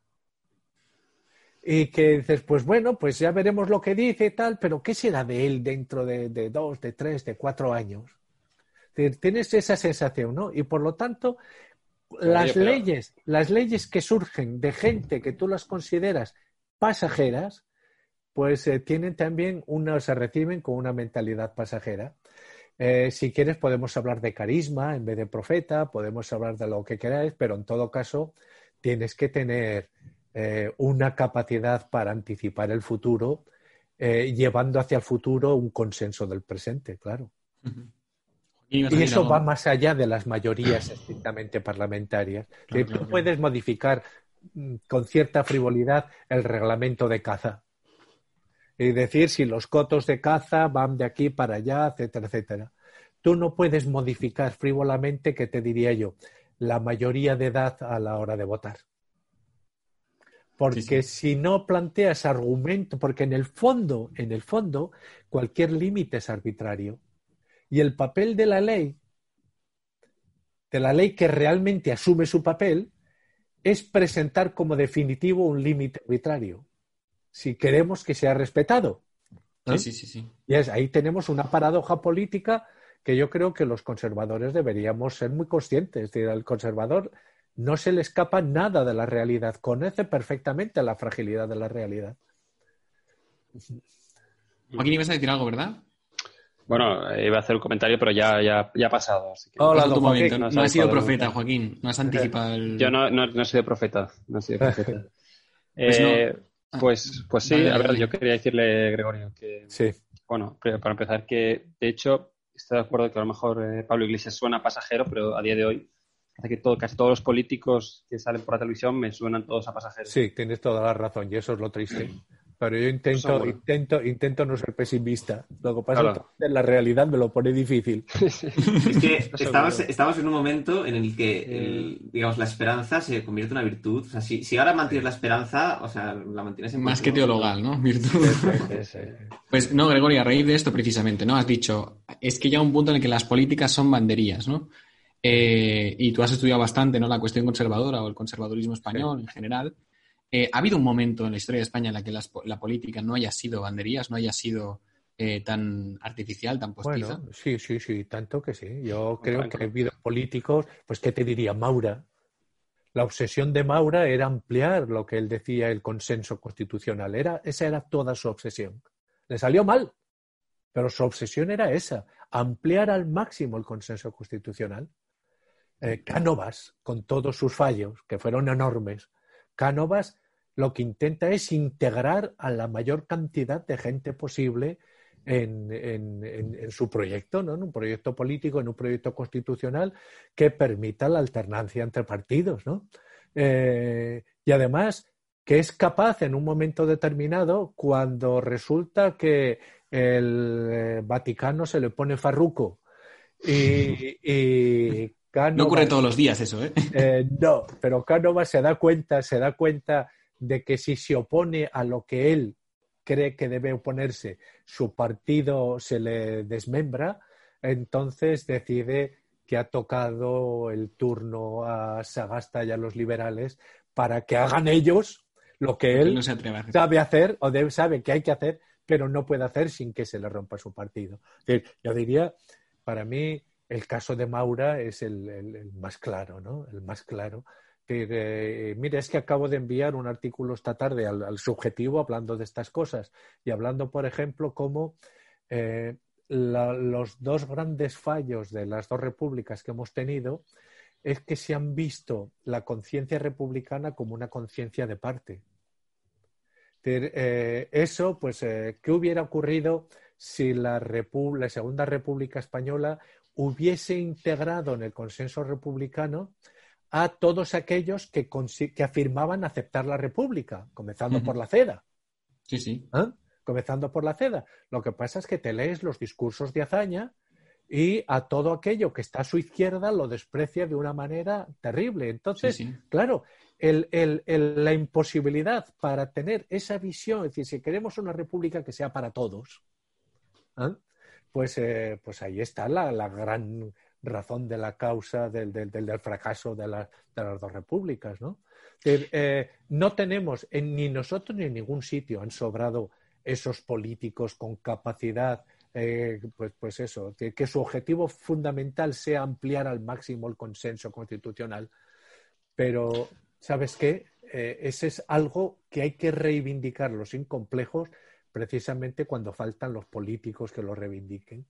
Y que dices, pues bueno, pues ya veremos lo que dice y tal, pero ¿qué será de él dentro de 2, de 3, de 4 años? Tienes esa sensación, ¿no? Y por lo tanto, las leyes que surgen de gente que tú las consideras pasajeras, pues tienen también se reciben con una mentalidad pasajera. Si quieres podemos hablar de carisma en vez de profeta, podemos hablar de lo que queráis, pero en todo caso tienes que tener una capacidad para anticipar el futuro, llevando hacia el futuro un consenso del presente, claro. Uh-huh. Y eso va más allá de las mayorías estrictamente parlamentarias. Tú puedes modificar con cierta frivolidad el reglamento de caza y decir si los cotos de caza van de aquí para allá, etcétera, etcétera. Tú no puedes modificar frívolamente, que te diría yo, la mayoría de edad a la hora de votar. Porque si no planteas argumento, porque en el fondo, cualquier límite es arbitrario. Y el papel de la ley que realmente asume su papel, es presentar como definitivo un límite arbitrario, si queremos que sea respetado. Sí. Y ahí tenemos una paradoja política que yo creo que los conservadores deberíamos ser muy conscientes. Es decir, al conservador no se le escapa nada de la realidad, conoce perfectamente la fragilidad de la realidad. Joaquín, ibas a decir algo, ¿verdad? Bueno, iba a hacer un comentario, pero ya ha pasado. Así que Hola, tu momento. No has sido profeta, nunca. Joaquín. No has anticipado el... Yo no he sido profeta. No he sido profeta. Pues sí, dale. A ver, yo quería decirle, Gregorio, que... Sí. Bueno, para empezar, que de hecho estoy de acuerdo que a lo mejor Pablo Iglesias suena pasajero, pero a día de hoy hace que casi todos los políticos que salen por la televisión me suenan todos a pasajeros. Sí, tienes toda la razón y eso es lo triste. Pero yo Seguro. intento no ser pesimista. Lo que pasa Claro. es que la realidad me lo pone difícil. Es que Seguro. estamos en un momento en el que, digamos, la esperanza se convierte en una virtud. O sea, si ahora mantienes la esperanza, o sea, la mantienes en Más que teologal, ¿no? Virtud. Sí. Pues no, Gregorio, a raíz de esto precisamente, ¿no? Has dicho, es que llega un punto en el que las políticas son banderías, ¿no? Y tú has estudiado bastante, ¿no? La cuestión conservadora o el conservadurismo español en general. ¿Ha habido un momento en la historia de España en la que la política no haya sido banderías, no haya sido tan artificial, tan postiza? Bueno, sí, tanto que sí. Yo creo que ha habido políticos, pues, ¿qué te diría? Maura. La obsesión de Maura era ampliar lo que él decía, el consenso constitucional. Esa era toda su obsesión. Le salió mal, pero su obsesión era esa, ampliar al máximo el consenso constitucional. Cánovas, con todos sus fallos, que fueron enormes, Cánovas lo que intenta es integrar a la mayor cantidad de gente posible en su proyecto, ¿no? En un proyecto político, en un proyecto constitucional que permita la alternancia entre partidos, ¿no? Y además que es capaz en un momento determinado, cuando resulta que el Vaticano se le pone farruco y Cánovas, No ocurre todos los días eso, ¿eh? no, pero Cánovas se da cuenta de que si se opone a lo que él cree que debe oponerse, su partido se le desmembra, entonces decide que ha tocado el turno a Sagasta y a los liberales para que hagan ellos lo que él no se atreve a hacer. sabe hacer o sabe que hay que hacer, pero no puede hacer sin que se le rompa su partido. Es decir, yo diría, para mí, el caso de Maura es el más claro, ¿no? El más claro. Mira, es que acabo de enviar un artículo esta tarde al Subjetivo hablando de estas cosas y hablando, por ejemplo, cómo los dos grandes fallos de las dos repúblicas que hemos tenido es que se han visto la conciencia republicana como una conciencia de parte. Eso, pues, ¿qué hubiera ocurrido si la Segunda República Española hubiese integrado en el consenso republicano a todos aquellos que afirmaban aceptar la República, comenzando por la CEDA? Sí. Comenzando por la CEDA. Lo que pasa es que te lees los discursos de Azaña y a todo aquello que está a su izquierda lo desprecia de una manera terrible. Entonces, claro, la imposibilidad para tener esa visión, es decir, si queremos una república que sea para todos, pues ahí está la gran razón de la causa del fracaso de las dos repúblicas, ¿no? No tenemos, ni nosotros ni en ningún sitio han sobrado esos políticos con capacidad, pues eso, que su objetivo fundamental sea ampliar al máximo el consenso constitucional. Pero, ¿sabes qué? Ese es algo que hay que reivindicarlo sin complejos, precisamente cuando faltan los políticos que lo reivindiquen.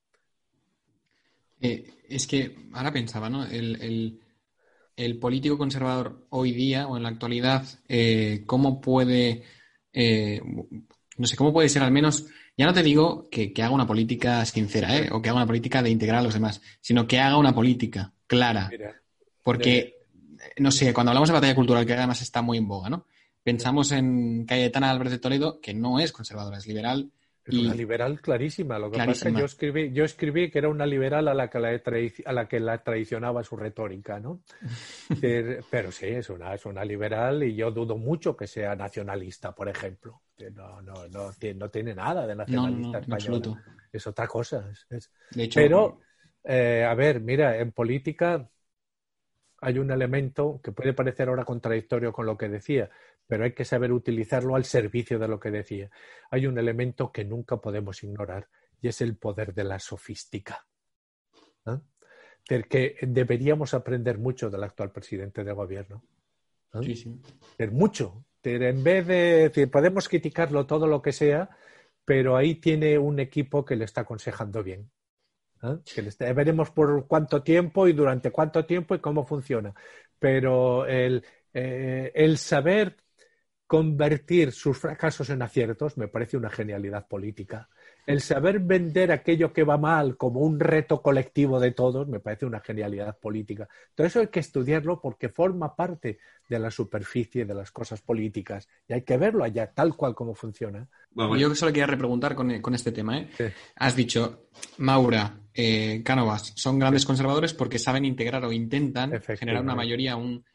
Es que ahora pensaba, ¿no? El político conservador hoy día o en la actualidad, ¿cómo puede, no sé, cómo puede ser al menos, ya no te digo que haga una política sincera, o que haga una política de integrar a los demás, sino que haga una política clara? Porque, no sé, cuando hablamos de batalla cultural, que además está muy en boga, ¿no? Pensamos en Cayetana Álvarez de Toledo, que no es conservadora, es liberal. Es una liberal clarísima. Lo que pasa es que yo escribí que era una liberal a la que la traicionaba su retórica, ¿no? Pero sí, es una liberal y yo dudo mucho que sea nacionalista, por ejemplo. No tiene nada de nacionalista española. Absoluto. Es otra cosa. De hecho, pero, a ver, mira, en política hay un elemento que puede parecer ahora contradictorio con lo que decía, pero hay que saber utilizarlo al servicio de lo que decía. Hay un elemento que nunca podemos ignorar y es el poder de la sofística. Del que deberíamos aprender mucho del actual presidente de gobierno. Sí. Mucho. En vez de decir, podemos criticarlo todo lo que sea, pero ahí tiene un equipo que le está aconsejando bien. Veremos por cuánto tiempo y durante cuánto tiempo y cómo funciona. Pero el saber convertir sus fracasos en aciertos me parece una genialidad política. el saber vender aquello que va mal como un reto colectivo de todos me parece una genialidad política. Todo eso hay que estudiarlo porque forma parte de la superficie de las cosas políticas y hay que verlo allá tal cual como funciona. Bueno, yo solo quería repreguntar con este tema. Sí. Has dicho, Maura, Cánovas, son grandes conservadores porque saben integrar o intentan generar una mayoría,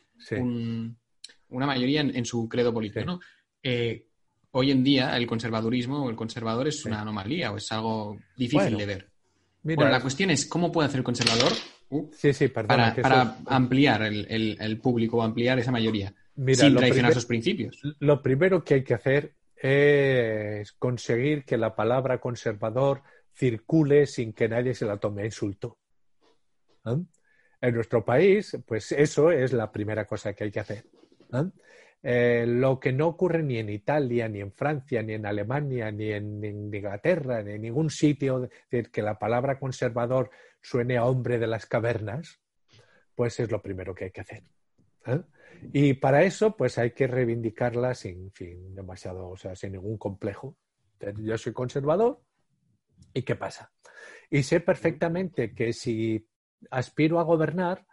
una mayoría en su credo político, Sí. ¿no? Hoy en día el conservadurismo o el conservador es una anomalía o es algo difícil de ver. Mira, Bueno, la cuestión es cómo puede hacer el conservador perdona, para ampliar el público o ampliar esa mayoría sin traicionar sus principios. Lo primero que hay que hacer es conseguir que la palabra conservador circule sin que nadie se la tome a insulto. ¿Eh? En nuestro país, pues eso es la primera cosa que hay que hacer. Lo que no ocurre ni en Italia, ni en Francia, ni en Alemania, ni en Inglaterra, ni en ningún sitio, es decir, que la palabra conservador suene a hombre de las cavernas, pues es lo primero que hay que hacer. Y para eso, pues hay que reivindicarla sin demasiado, o sea, sin ningún complejo. Entonces, yo soy conservador, ¿y qué pasa? Y sé perfectamente que si aspiro a gobernar,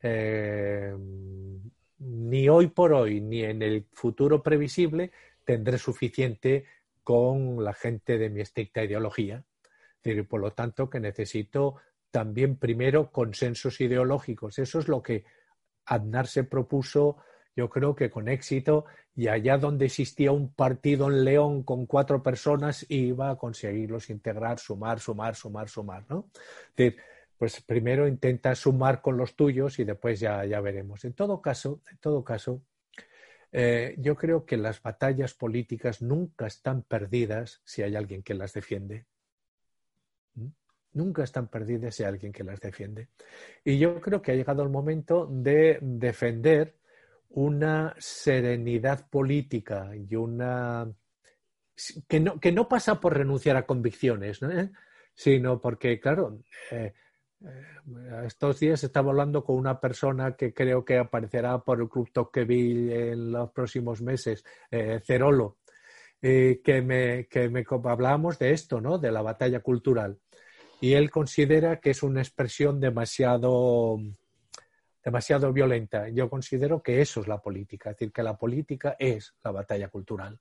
ni hoy por hoy, ni en el futuro previsible, tendré suficiente con la gente de mi estricta ideología. Es decir, por lo tanto, que necesito también primero consensos ideológicos. Eso es lo que Aznar se propuso, yo creo que con éxito, y allá donde existía un partido en León con 4 personas, iba a conseguirlos integrar, sumar, ¿no? Es decir, pues primero intenta sumar con los tuyos y después ya veremos. En todo caso, yo creo que las batallas políticas nunca están perdidas si hay alguien que las defiende. Nunca están perdidas si hay alguien que las defiende. Y yo creo que ha llegado el momento de defender una serenidad política y una... que no pasa por renunciar a convicciones, ¿no? Sino porque, claro... estos días estaba hablando con una persona que creo que aparecerá por el Club Tocqueville en los próximos meses, Cerolo, que hablábamos de esto, ¿no? De la batalla cultural. Y él considera que es una expresión demasiado violenta. Yo considero que eso es la política, es decir, que la política es la batalla cultural.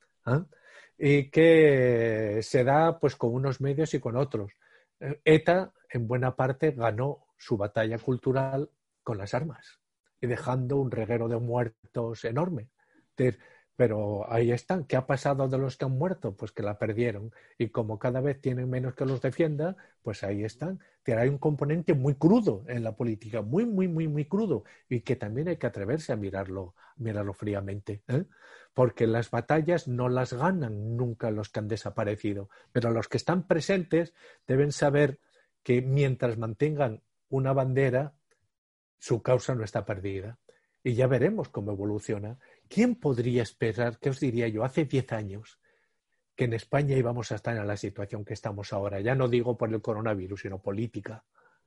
Y que se da pues con unos medios y con otros. ETA, en buena parte, ganó su batalla cultural con las armas y dejando un reguero de muertos enorme. Pero ahí están. ¿Qué ha pasado de los que han muerto? Pues que la perdieron. Y como cada vez tienen menos que los defienda, pues ahí están. Hay un componente muy crudo en la política, muy, muy, muy, muy crudo, y que también hay que atreverse a mirarlo fríamente. Porque las batallas no las ganan nunca los que han desaparecido, pero los que están presentes deben saber que mientras mantengan una bandera, su causa no está perdida. Y ya veremos cómo evoluciona. ¿Quién podría esperar, qué os diría yo, hace 10 años, que en España íbamos a estar en la situación que estamos ahora? Ya no digo por el coronavirus, sino política.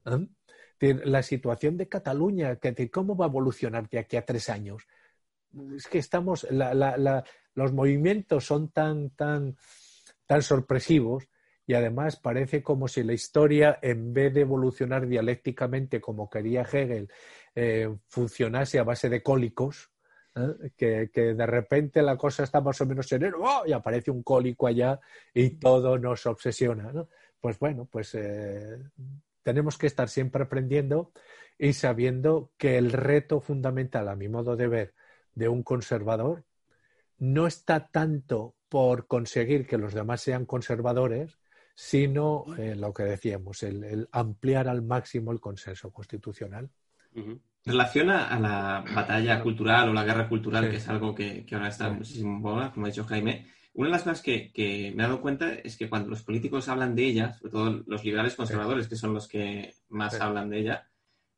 La situación de Cataluña, ¿cómo va a evolucionar de aquí a 3 años? Es que estamos, los movimientos son tan sorpresivos y además parece como si la historia, en vez de evolucionar dialécticamente como quería Hegel, funcionase a base de cólicos, que de repente la cosa está más o menos serena, ¡oh!, y aparece un cólico allá y todo nos obsesiona, ¿no? Pues bueno, pues tenemos que estar siempre aprendiendo y sabiendo que el reto fundamental, a mi modo de ver, de un conservador no está tanto por conseguir que los demás sean conservadores, sino lo que decíamos, el ampliar al máximo el consenso constitucional. En relación a la batalla cultural o la guerra cultural, Sí. que es algo que ahora está muchísimo en boga, como ha dicho Jaime, una de las cosas que me he dado cuenta es que cuando los políticos hablan de ella, sobre todo los liberales conservadores, que son los que más hablan de ella,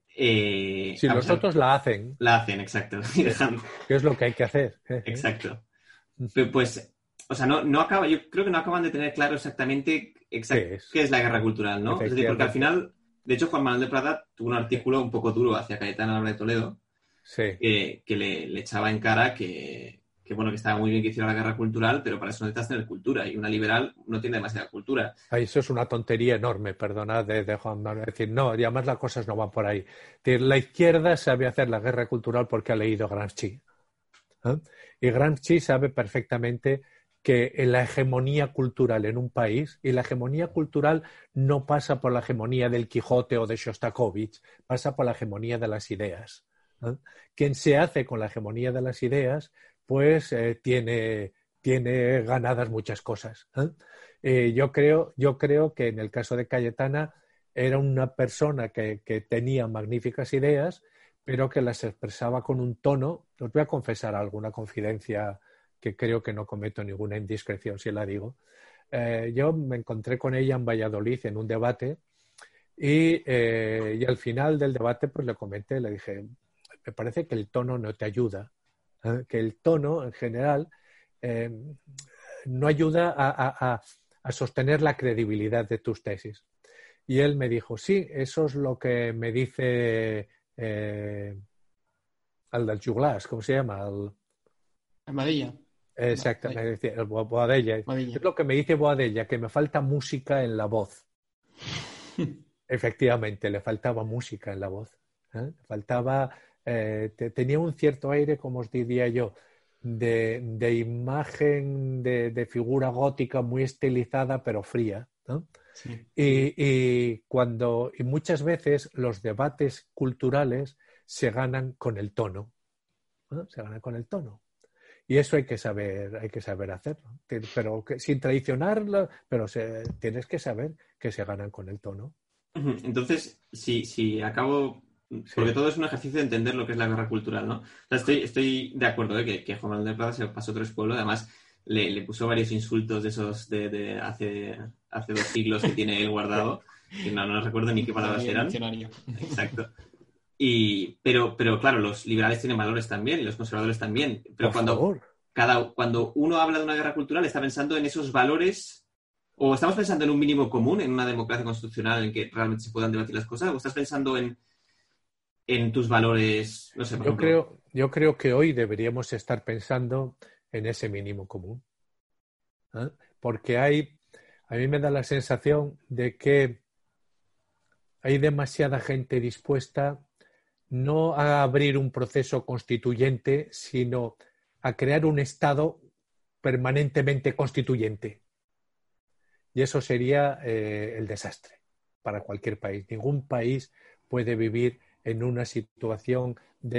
si los otros la hacen. La hacen, exacto. ¿Qué es lo que hay que hacer? Exacto. Pues, o sea, no acaba, yo creo que no acaban de tener claro exactamente qué es la guerra cultural, ¿no? Es decir, porque al final, de hecho, Juan Manuel de Prada tuvo un artículo un poco duro hacia Cayetano Álvarez de Toledo, que le echaba en cara que bueno, que está muy bien que hiciera la guerra cultural, pero para eso necesitas tener cultura, y una liberal no tiene demasiada cultura. Eso es una tontería enorme, perdona, de Juan Manuel. Es decir, no, y además las cosas no van por ahí. Es decir, la izquierda sabe hacer la guerra cultural porque ha leído Gramsci. Y Gramsci sabe perfectamente que la hegemonía cultural en un país, y la hegemonía cultural no pasa por la hegemonía del Quijote o de Shostakovich, pasa por la hegemonía de las ideas. Quien se hace con la hegemonía de las ideas, pues tiene ganadas muchas cosas. Yo creo que en el caso de Cayetana era una persona que tenía magníficas ideas, pero que las expresaba con un tono. Os voy a confesar alguna confidencia que creo que no cometo ninguna indiscreción si la digo. Yo me encontré con ella en Valladolid en un debate y al final del debate pues le comenté, le dije, me parece que el tono no te ayuda, que el tono en general no ayuda a sostener la credibilidad de tus tesis. Y él me dijo, sí, eso es lo que me dice al del Juglas, ¿cómo se llama? Almadilla. Exactamente, el Boadella. Es lo que me dice Boadella, que me falta música en la voz. Efectivamente, le faltaba música en la voz. Faltaba, tenía un cierto aire, como os diría yo, de imagen, de figura gótica muy estilizada, pero fría, ¿no? Sí. Y muchas veces los debates culturales se ganan con el tono, ¿no? Se ganan con el tono. Y eso hay que saber hacerlo. Pero sin traicionarlo, pero tienes que saber que se ganan con el tono. Entonces, si acabo... Porque todo es un ejercicio de entender lo que es la guerra cultural, ¿no? O sea, estoy de acuerdo que Juan Manuel de Prada se pasó 3 pueblos. Además, le puso varios insultos de esos de hace 2 siglos que tiene él guardado. Que no recuerdo ni qué palabras eran. Exacto. Pero claro, los liberales tienen valores también y los conservadores también. Pero cuando uno habla de una guerra cultural está pensando en esos valores, o estamos pensando en un mínimo común, en una democracia constitucional en que realmente se puedan debatir las cosas, o estás pensando en tus valores, no sé, por ejemplo. Yo creo que hoy deberíamos estar pensando en ese mínimo común. Porque a mí me da la sensación de que hay demasiada gente dispuesta no a abrir un proceso constituyente, sino a crear un Estado permanentemente constituyente. Y eso sería el desastre para cualquier país. Ningún país puede vivir en una situación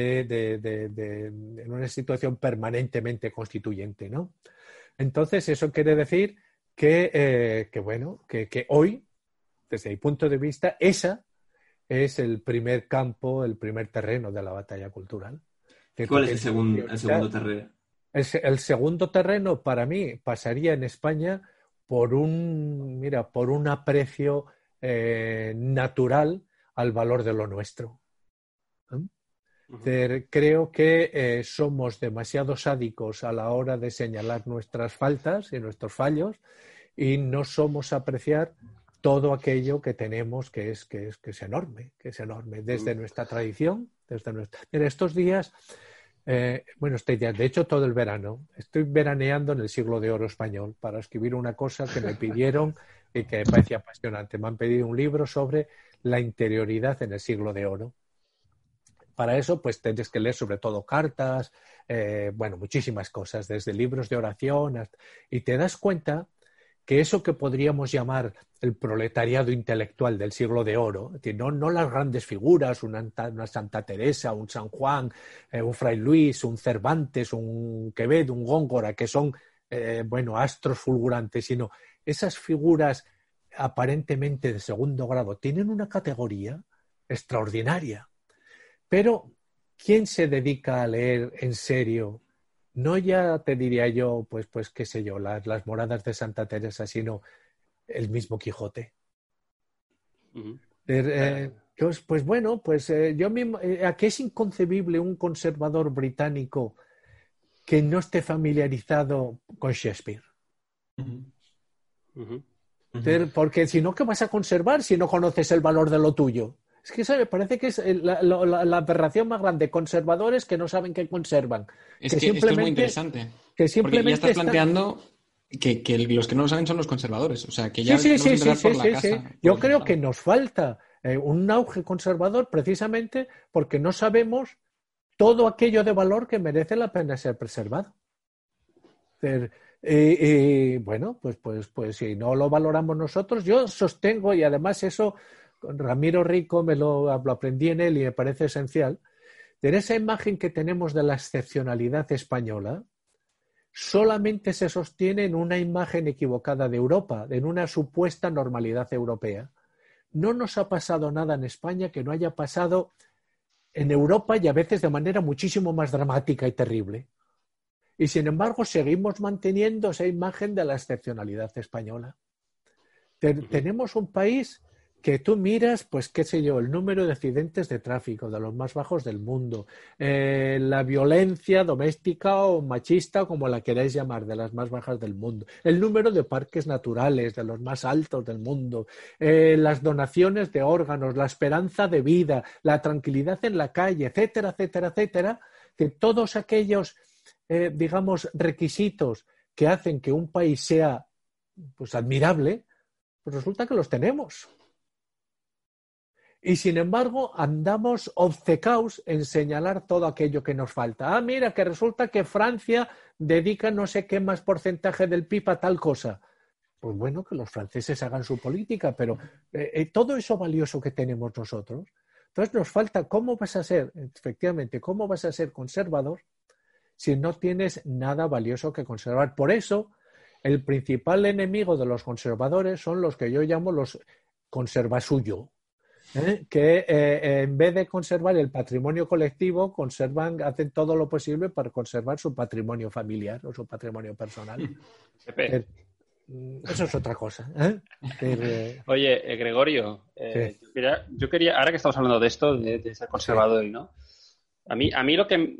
en una situación permanentemente constituyente, ¿no? Entonces, eso quiere decir que hoy, desde mi punto de vista, esa es el primer campo, el primer terreno de la batalla cultural. ¿Cuál es el segundo terreno? El segundo terreno, para mí, pasaría en España por un aprecio natural al valor de lo nuestro. Creo que somos demasiado sádicos a la hora de señalar nuestras faltas y nuestros fallos y no somos apreciar todo aquello que tenemos que es enorme, desde nuestra tradición, Mira, estos días, de hecho todo el verano, estoy veraneando en el Siglo de Oro español para escribir una cosa que me pidieron y que me parecía apasionante. Me han pedido un libro sobre la interioridad en el Siglo de Oro. Para eso, pues tienes que leer sobre todo cartas, muchísimas cosas, desde libros de oración y te das cuenta que eso que podríamos llamar el proletariado intelectual del Siglo de Oro, es decir, no las grandes figuras, una Santa Teresa, un San Juan, un Fray Luis, un Cervantes, un Quevedo, un Góngora, que son astros fulgurantes, sino esas figuras aparentemente de segundo grado tienen una categoría extraordinaria. Pero, ¿quién se dedica a leer en serio? No ya te diría yo, pues qué sé yo, las moradas de Santa Teresa, sino el mismo Quijote. Uh-huh. Yo mismo, aquí es inconcebible un conservador británico que no esté familiarizado con Shakespeare. Uh-huh. Uh-huh. Porque si no, ¿qué vas a conservar si no conoces el valor de lo tuyo? Es que eso me parece que es la aberración más grande. Conservadores que no saben qué conservan. Es que esto es muy interesante. Que simplemente porque ya estás planteando que los que no lo saben son los conservadores. O sea, que ya sí. casa. Yo creo que nos falta un auge conservador precisamente porque no sabemos todo aquello de valor que merece la pena ser preservado. Bueno, pues si no lo valoramos nosotros, yo sostengo, y además eso con Ramiro Rico lo aprendí en él y me parece esencial, de esa imagen que tenemos de la excepcionalidad española, solamente se sostiene en una imagen equivocada de Europa, en una supuesta normalidad europea. No nos ha pasado nada en España que no haya pasado en Europa y a veces de manera muchísimo más dramática y terrible. Y sin embargo seguimos manteniendo esa imagen de la excepcionalidad española. Tenemos un país que tú miras, pues qué sé yo, el número de accidentes de tráfico de los más bajos del mundo, la violencia doméstica o machista, como la queráis llamar, de las más bajas del mundo, el número de parques naturales de los más altos del mundo, las donaciones de órganos, la esperanza de vida, la tranquilidad en la calle, etcétera, etcétera, etcétera, que todos aquellos, digamos, requisitos que hacen que un país sea, pues, admirable, pues resulta que los tenemos. Y sin embargo andamos obcecados en señalar todo aquello que nos falta. Ah, mira, que resulta que Francia dedica no sé qué más porcentaje del PIB a tal cosa. Pues bueno, que los franceses hagan su política, pero todo eso valioso que tenemos nosotros. Entonces nos falta, ¿cómo vas a ser, efectivamente, cómo vas a ser conservador si no tienes nada valioso que conservar? Por eso, el principal enemigo de los conservadores son los que yo llamo los conservasuyo. Que en vez de conservar el patrimonio colectivo, hacen todo lo posible para conservar su patrimonio familiar o su patrimonio personal. Eso es otra cosa. Oye, Gregorio, Sí. yo quería, ahora que estamos hablando de esto, de ser conservador, ¿no? A mí lo que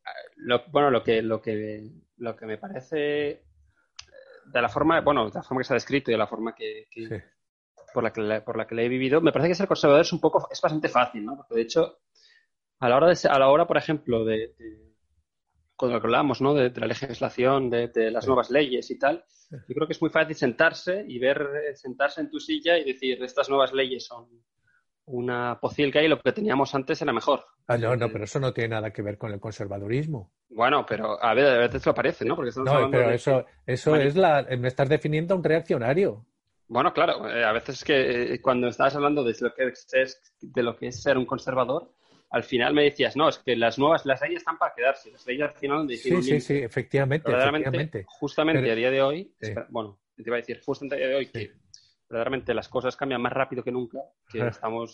me parece de la forma que se ha descrito y de la forma que Sí. por la que la he vivido, me parece que ser conservador es bastante fácil, ¿no? Porque de hecho, a la hora, por ejemplo, cuando hablamos, ¿no? De la legislación, de las nuevas leyes y tal, yo creo que es muy fácil sentarse en tu silla y decir, estas nuevas leyes son una pocilga y lo que teníamos antes era mejor. No, pero eso no tiene nada que ver con el conservadurismo. Bueno, pero a veces lo parece, ¿no? Porque estamos hablando pero de eso me estás definiendo a un reaccionario. Bueno, claro, a veces que cuando estabas hablando de lo que es ser un conservador, al final me decías, no, es que las leyes están para quedarse, las leyes al final Sí, efectivamente. Justamente Pero, a día de hoy, sí. te iba a decir, justamente a día de hoy, que verdaderamente las cosas cambian más rápido que nunca, que estamos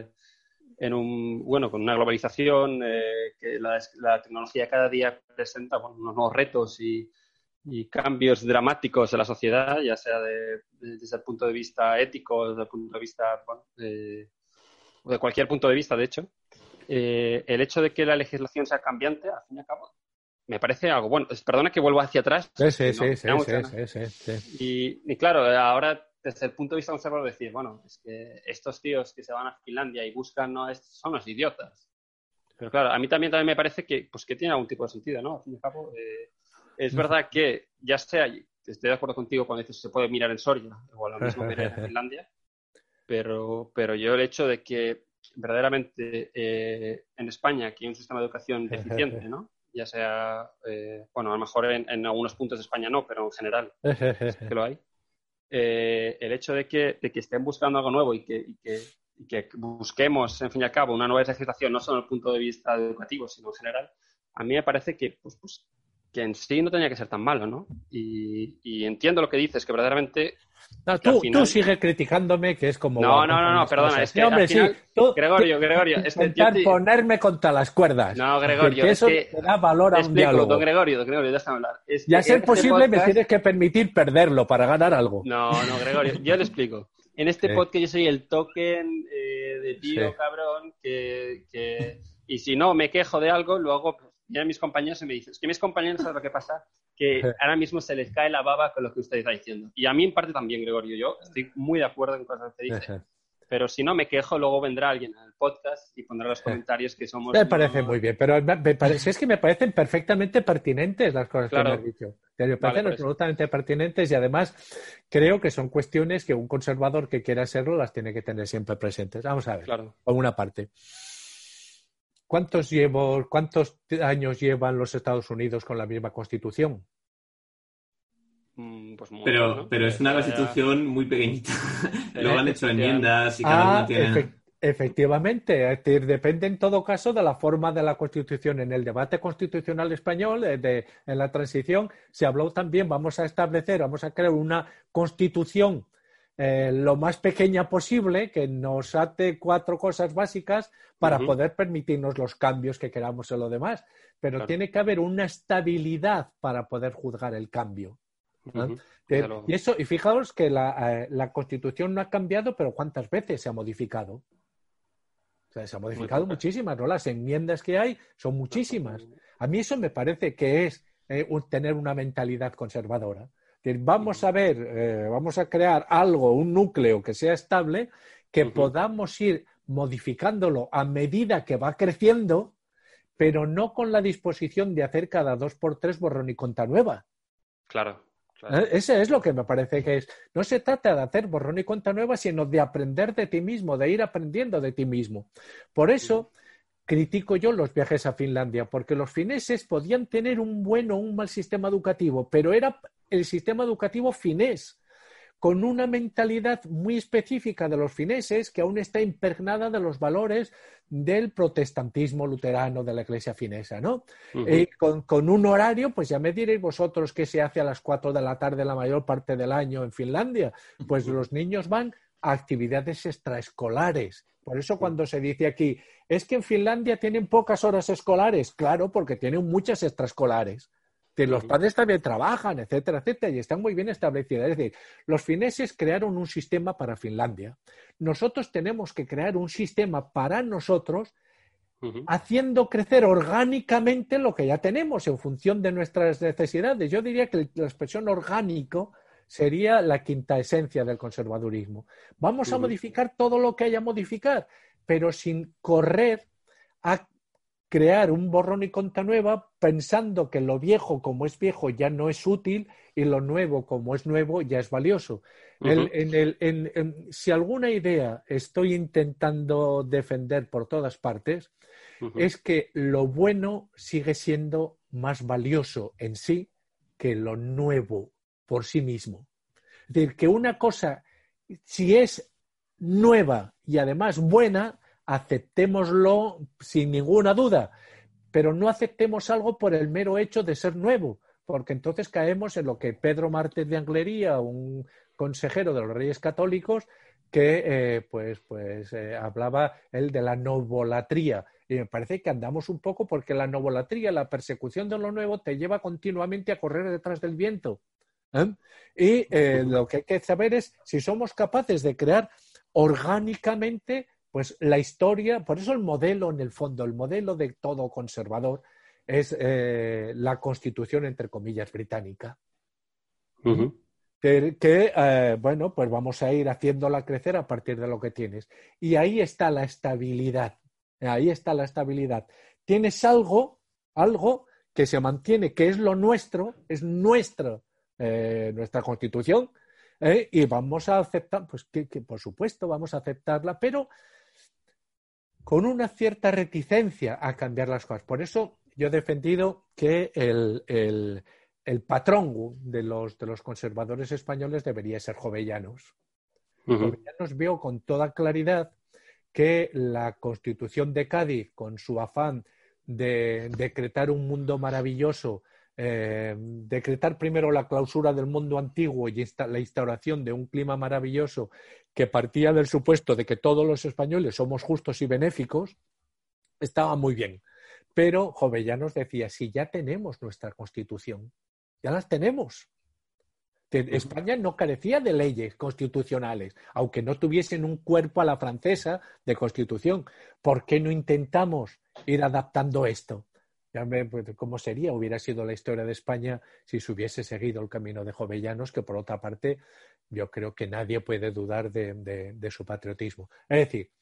con una globalización, que la tecnología cada día presenta unos nuevos retos y cambios dramáticos en la sociedad, ya sea desde el punto de vista ético, desde el punto de vista, o de cualquier punto de vista, de hecho. El hecho de que la legislación sea cambiante, al fin y al cabo, me parece algo bueno. Perdona que vuelva hacia atrás. Sí. Y claro, ahora desde el punto de vista conservador decir, bueno, es que estos tíos que se van a Finlandia y buscan, no, son los idiotas. Pero claro, a mí también me parece que tiene algún tipo de sentido, ¿no? Al fin y al cabo, es verdad que ya sea, estoy de acuerdo contigo cuando dices que se puede mirar en Soria o lo mismo mirar en Finlandia, pero yo el hecho de que verdaderamente en España que hay un sistema de educación deficiente, ¿no? Ya sea, a lo mejor en algunos puntos de España no, pero en general sí que lo hay. El hecho de que estén buscando algo nuevo y que busquemos, en fin y al cabo, una nueva legislación, no solo desde el punto de vista educativo, sino en general, a mí me parece que que en sí no tenía que ser tan malo, ¿no? Y entiendo lo que dices, que verdaderamente... No, tú sigues criticándome, que es como... No, perdona, es que hombre, al final... tú, Gregorio, es que yo ponerme contra las cuerdas. No, Gregorio, que eso es que... te da valor a un diálogo. Don Gregorio, déjame hablar. Y a ser posible me tienes que permitir perderlo para ganar algo. No, Gregorio, yo le explico. En este podcast yo soy el token de tío cabrón que... Y si no me quejo de algo, luego vienen mis compañeros y me dicen, es que mis compañeros, ¿sabes lo que pasa? Que ahora mismo se les cae la baba con lo que usted está diciendo. Y a mí en parte también, Gregorio, yo estoy muy de acuerdo en cosas que dice. Pero si no me quejo, luego vendrá alguien al podcast y pondrá los comentarios que somos... Me parece muy bien, pero es que me parecen perfectamente pertinentes las cosas que me has dicho. Me parecen absolutamente pertinentes y además creo que son cuestiones que un conservador que quiera serlo las tiene que tener siempre presentes. Vamos a ver, por una parte. ¿Cuántos años llevan los Estados Unidos con la misma constitución? Pues pero es una constitución muy pequeñita. Luego han hecho enmiendas y cada uno tiene... Efectivamente, es decir, depende en todo caso de la forma de la Constitución. En el debate constitucional español, en la transición, se habló también, vamos a crear una Constitución lo más pequeña posible, que nos ate 4 cosas básicas para poder permitirnos los cambios que queramos en lo demás. Pero tiene que haber una estabilidad para poder juzgar el cambio. Y fijaos que la Constitución no ha cambiado, pero ¿cuántas veces se ha modificado? O sea, se ha modificado muchísimas, ¿no? Las enmiendas que hay son muchísimas. A mí eso me parece que es tener una mentalidad conservadora. Vamos a ver, vamos a crear algo, un núcleo que sea estable, que podamos ir modificándolo a medida que va creciendo, pero no con la disposición de hacer cada 2x3 borrón y cuenta nueva. Claro. Ese es lo que me parece que es. No se trata de hacer borrón y cuenta nueva, sino de aprender de ti mismo, de ir aprendiendo de ti mismo. Por eso critico yo los viajes a Finlandia, porque los fineses podían tener un buen o un mal sistema educativo, pero era el sistema educativo finés, con una mentalidad muy específica de los fineses que aún está impregnada de los valores del protestantismo luterano de la iglesia finesa, ¿no? Con un horario, pues ya me diréis vosotros qué se hace a las 4 de la tarde la mayor parte del año en Finlandia. Pues los niños van a actividades extraescolares. Por eso cuando se dice aquí, es que en Finlandia tienen pocas horas escolares, claro, porque tienen muchas extraescolares. Los padres también trabajan, etcétera, etcétera, y están muy bien establecidas. Es decir, los fineses crearon un sistema para Finlandia. Nosotros tenemos que crear un sistema para nosotros, haciendo crecer orgánicamente lo que ya tenemos en función de nuestras necesidades. Yo diría que la expresión orgánico sería la quinta esencia del conservadurismo. Vamos a modificar todo lo que haya a modificar, pero sin correr a crear un borrón y cuenta nueva pensando que lo viejo como es viejo ya no es útil y lo nuevo como es nuevo ya es valioso. Si alguna idea estoy intentando defender por todas partes es que lo bueno sigue siendo más valioso en sí que lo nuevo por sí mismo. Es decir, que una cosa, si es nueva y además buena, aceptémoslo sin ninguna duda, pero no aceptemos algo por el mero hecho de ser nuevo, porque entonces caemos en lo que Pedro Martínez de Anglería, un consejero de los Reyes Católicos, que hablaba él de la novolatría. Y me parece que andamos un poco porque la novolatría, la persecución de lo nuevo, te lleva continuamente a correr detrás del viento. Y lo que hay que saber es si somos capaces de crear orgánicamente pues la historia, por eso el modelo en el fondo, el modelo de todo conservador es la Constitución, entre comillas, británica. Bueno, pues vamos a ir haciéndola crecer a partir de lo que tienes. Y ahí está la estabilidad. Tienes algo que se mantiene, que es lo nuestro, es nuestra Constitución, y vamos a aceptar, pues que por supuesto vamos a aceptarla, pero con una cierta reticencia a cambiar las cosas. Por eso yo he defendido que el patrón de los conservadores españoles debería ser Jovellanos. Jovellanos vio con toda claridad que la Constitución de Cádiz, con su afán de decretar un mundo maravilloso, decretar primero la clausura del mundo antiguo y la instauración de un clima maravilloso que partía del supuesto de que todos los españoles somos justos y benéficos, estaba muy bien. Pero Jovellanos decía, si ya tenemos nuestra Constitución, ya las tenemos. España no carecía de leyes constitucionales, aunque no tuviesen un cuerpo a la francesa de Constitución. ¿Por qué no intentamos ir adaptando esto? Pues, ¿cómo sería? Hubiera sido la historia de España si se hubiese seguido el camino de Jovellanos, que por otra parte yo creo que nadie puede dudar de su patriotismo. Es decir,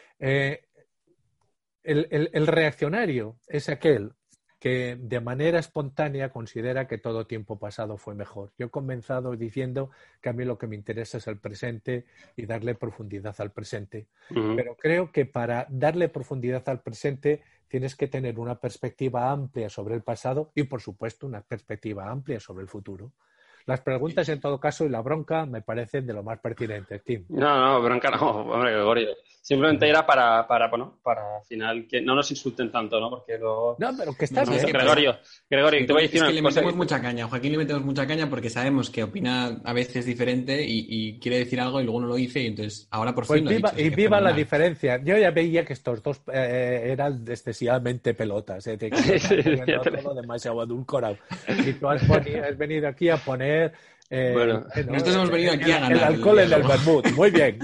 el reaccionario es aquel que de manera espontánea considera que todo tiempo pasado fue mejor. Yo he comenzado diciendo que a mí lo que me interesa es el presente y darle profundidad al presente. Pero creo que para darle profundidad al presente tienes que tener una perspectiva amplia sobre el pasado y, por supuesto, una perspectiva amplia sobre el futuro. Las preguntas, en todo caso, y la bronca me parecen de lo más pertinentes, Tim. No, bronca no, hombre, Gregorio. Simplemente era para al final que no nos insulten tanto, ¿no? Porque luego... No, pero que está No, bien. es que Gregorio, te voy a decir es que una le cosa. metemos mucha caña. A Joaquín le metemos mucha caña porque sabemos que opina a veces diferente y quiere decir algo y luego no lo dice y entonces ahora por fin Pues lo ha dicho. y viva la diferencia. Yo ya veía que estos dos eran excesivamente pelotas, que todo demasiado adulcorado. Y tú has venido aquí a poner... Bueno, nosotros hemos venido aquí a ganar. El alcohol en el vermut. Muy bien.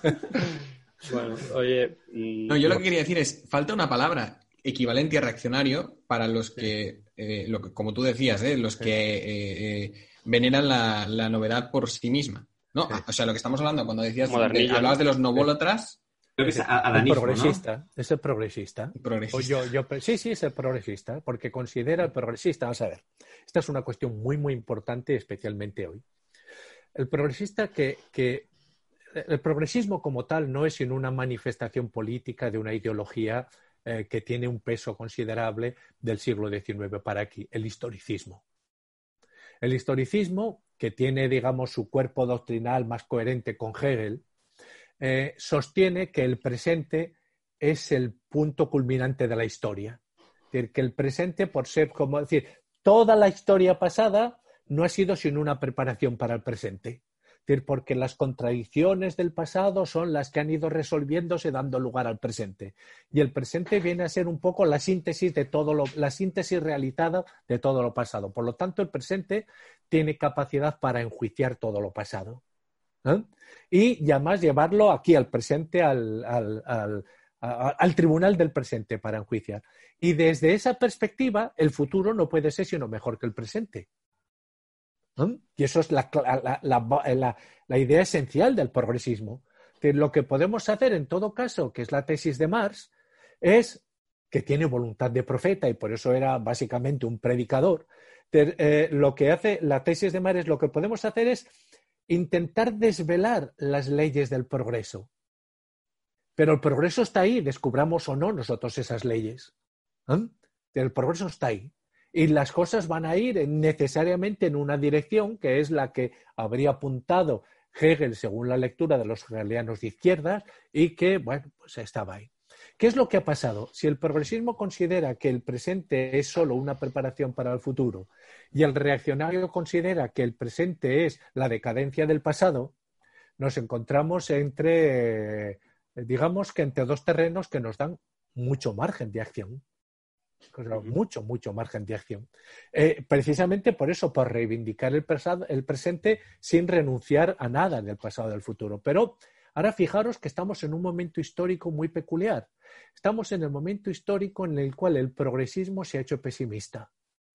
Bueno, oye... No, yo lo que quería decir es, falta una palabra equivalente a reaccionario para los que, como tú decías, los que veneran la novedad por sí misma. ¿No? O sea, lo que estamos hablando, cuando decías, hablabas de los novólatras... Creo que es el progresista, ¿no? Es el progresista. Progresista. Sí, es el progresista, porque considera el progresista. Vamos a ver, esta es una cuestión muy, muy importante, especialmente hoy. El progresista el progresismo como tal no es sino una manifestación política de una ideología que tiene un peso considerable del siglo XIX para aquí, el historicismo. El historicismo, que tiene, digamos, su cuerpo doctrinal más coherente con Hegel, sostiene que el presente es el punto culminante de la historia. Es decir, que el presente, por ser como decir, toda la historia pasada no ha sido sino una preparación para el presente. Es decir, porque las contradicciones del pasado son las que han ido resolviéndose dando lugar al presente. Y el presente viene a ser un poco la síntesis la síntesis realizada de todo lo pasado. Por lo tanto, el presente tiene capacidad para enjuiciar todo lo pasado. Y además llevarlo aquí al presente, al tribunal del presente para enjuiciar. Y desde esa perspectiva, el futuro no puede ser sino mejor que el presente. Y eso es la idea esencial del progresismo. Que lo que podemos hacer en todo caso, que es la tesis de Marx, es que tiene voluntad de profeta y por eso era básicamente un predicador. Lo que hace la tesis de Marx, lo que podemos hacer es intentar desvelar las leyes del progreso. Pero el progreso está ahí, descubramos o no nosotros esas leyes. El progreso está ahí. Y las cosas van a ir necesariamente en una dirección que es la que habría apuntado Hegel según la lectura de los hegelianos de izquierdas y que, bueno, pues estaba ahí. ¿Qué es lo que ha pasado? Si el progresismo considera que el presente es solo una preparación para el futuro y el reaccionario considera que el presente es la decadencia del pasado, nos encontramos digamos que entre dos terrenos que nos dan mucho margen de acción. Mucho margen de acción. Precisamente por eso, por reivindicar el presente sin renunciar a nada del pasado y del futuro. Pero ahora fijaros que estamos en un momento histórico muy peculiar. Estamos en el momento histórico en el cual el progresismo se ha hecho pesimista.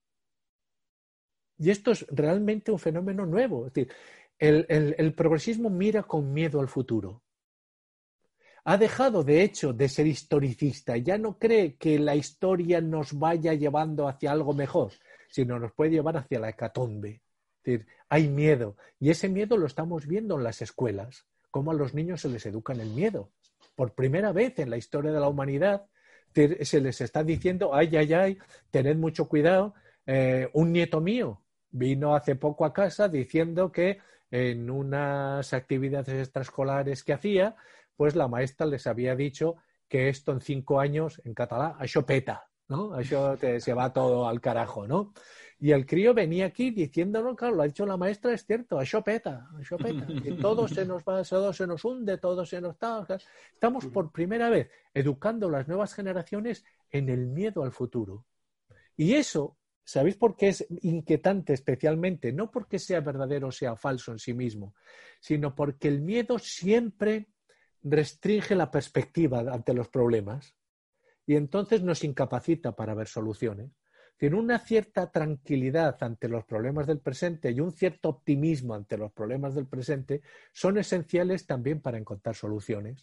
Y esto es realmente un fenómeno nuevo. Es decir, el progresismo mira con miedo al futuro. Ha dejado, de hecho, de ser historicista. Ya no cree que la historia nos vaya llevando hacia algo mejor, sino nos puede llevar hacia la hecatombe. Es decir, hay miedo. Y ese miedo lo estamos viendo en las escuelas. Cómo a los niños se les educa en el miedo. Por primera vez en la historia de la humanidad se les está diciendo, ay, tened mucho cuidado. Un nieto mío vino hace poco a casa diciendo que en unas actividades extraescolares que hacía, pues la maestra les había dicho que esto en 5 años, en catalán, això peta, ¿no? Això se va todo al carajo, ¿no? Y el crío venía aquí diciéndolo, claro, lo ha dicho la maestra, es cierto, això peta. Y todo se nos va, todo se nos hunde, todo se nos está. Estamos por primera vez educando a las nuevas generaciones en el miedo al futuro. Y eso, ¿sabéis por qué es inquietante especialmente? No porque sea verdadero o sea falso en sí mismo, sino porque el miedo siempre restringe la perspectiva ante los problemas y entonces nos incapacita para ver soluciones. Tiene una cierta tranquilidad ante los problemas del presente y un cierto optimismo ante los problemas del presente son esenciales también para encontrar soluciones.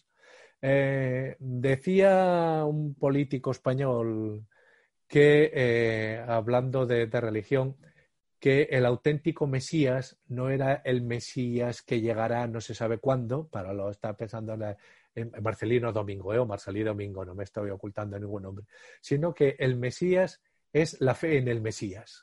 Decía un político español que, hablando de religión, que el auténtico Mesías no era el Mesías que llegará no se sabe cuándo, para lo está pensando en Marcelino Domingo, o Marcelí Domingo, no me estoy ocultando ningún nombre, sino que el Mesías es la fe en el Mesías.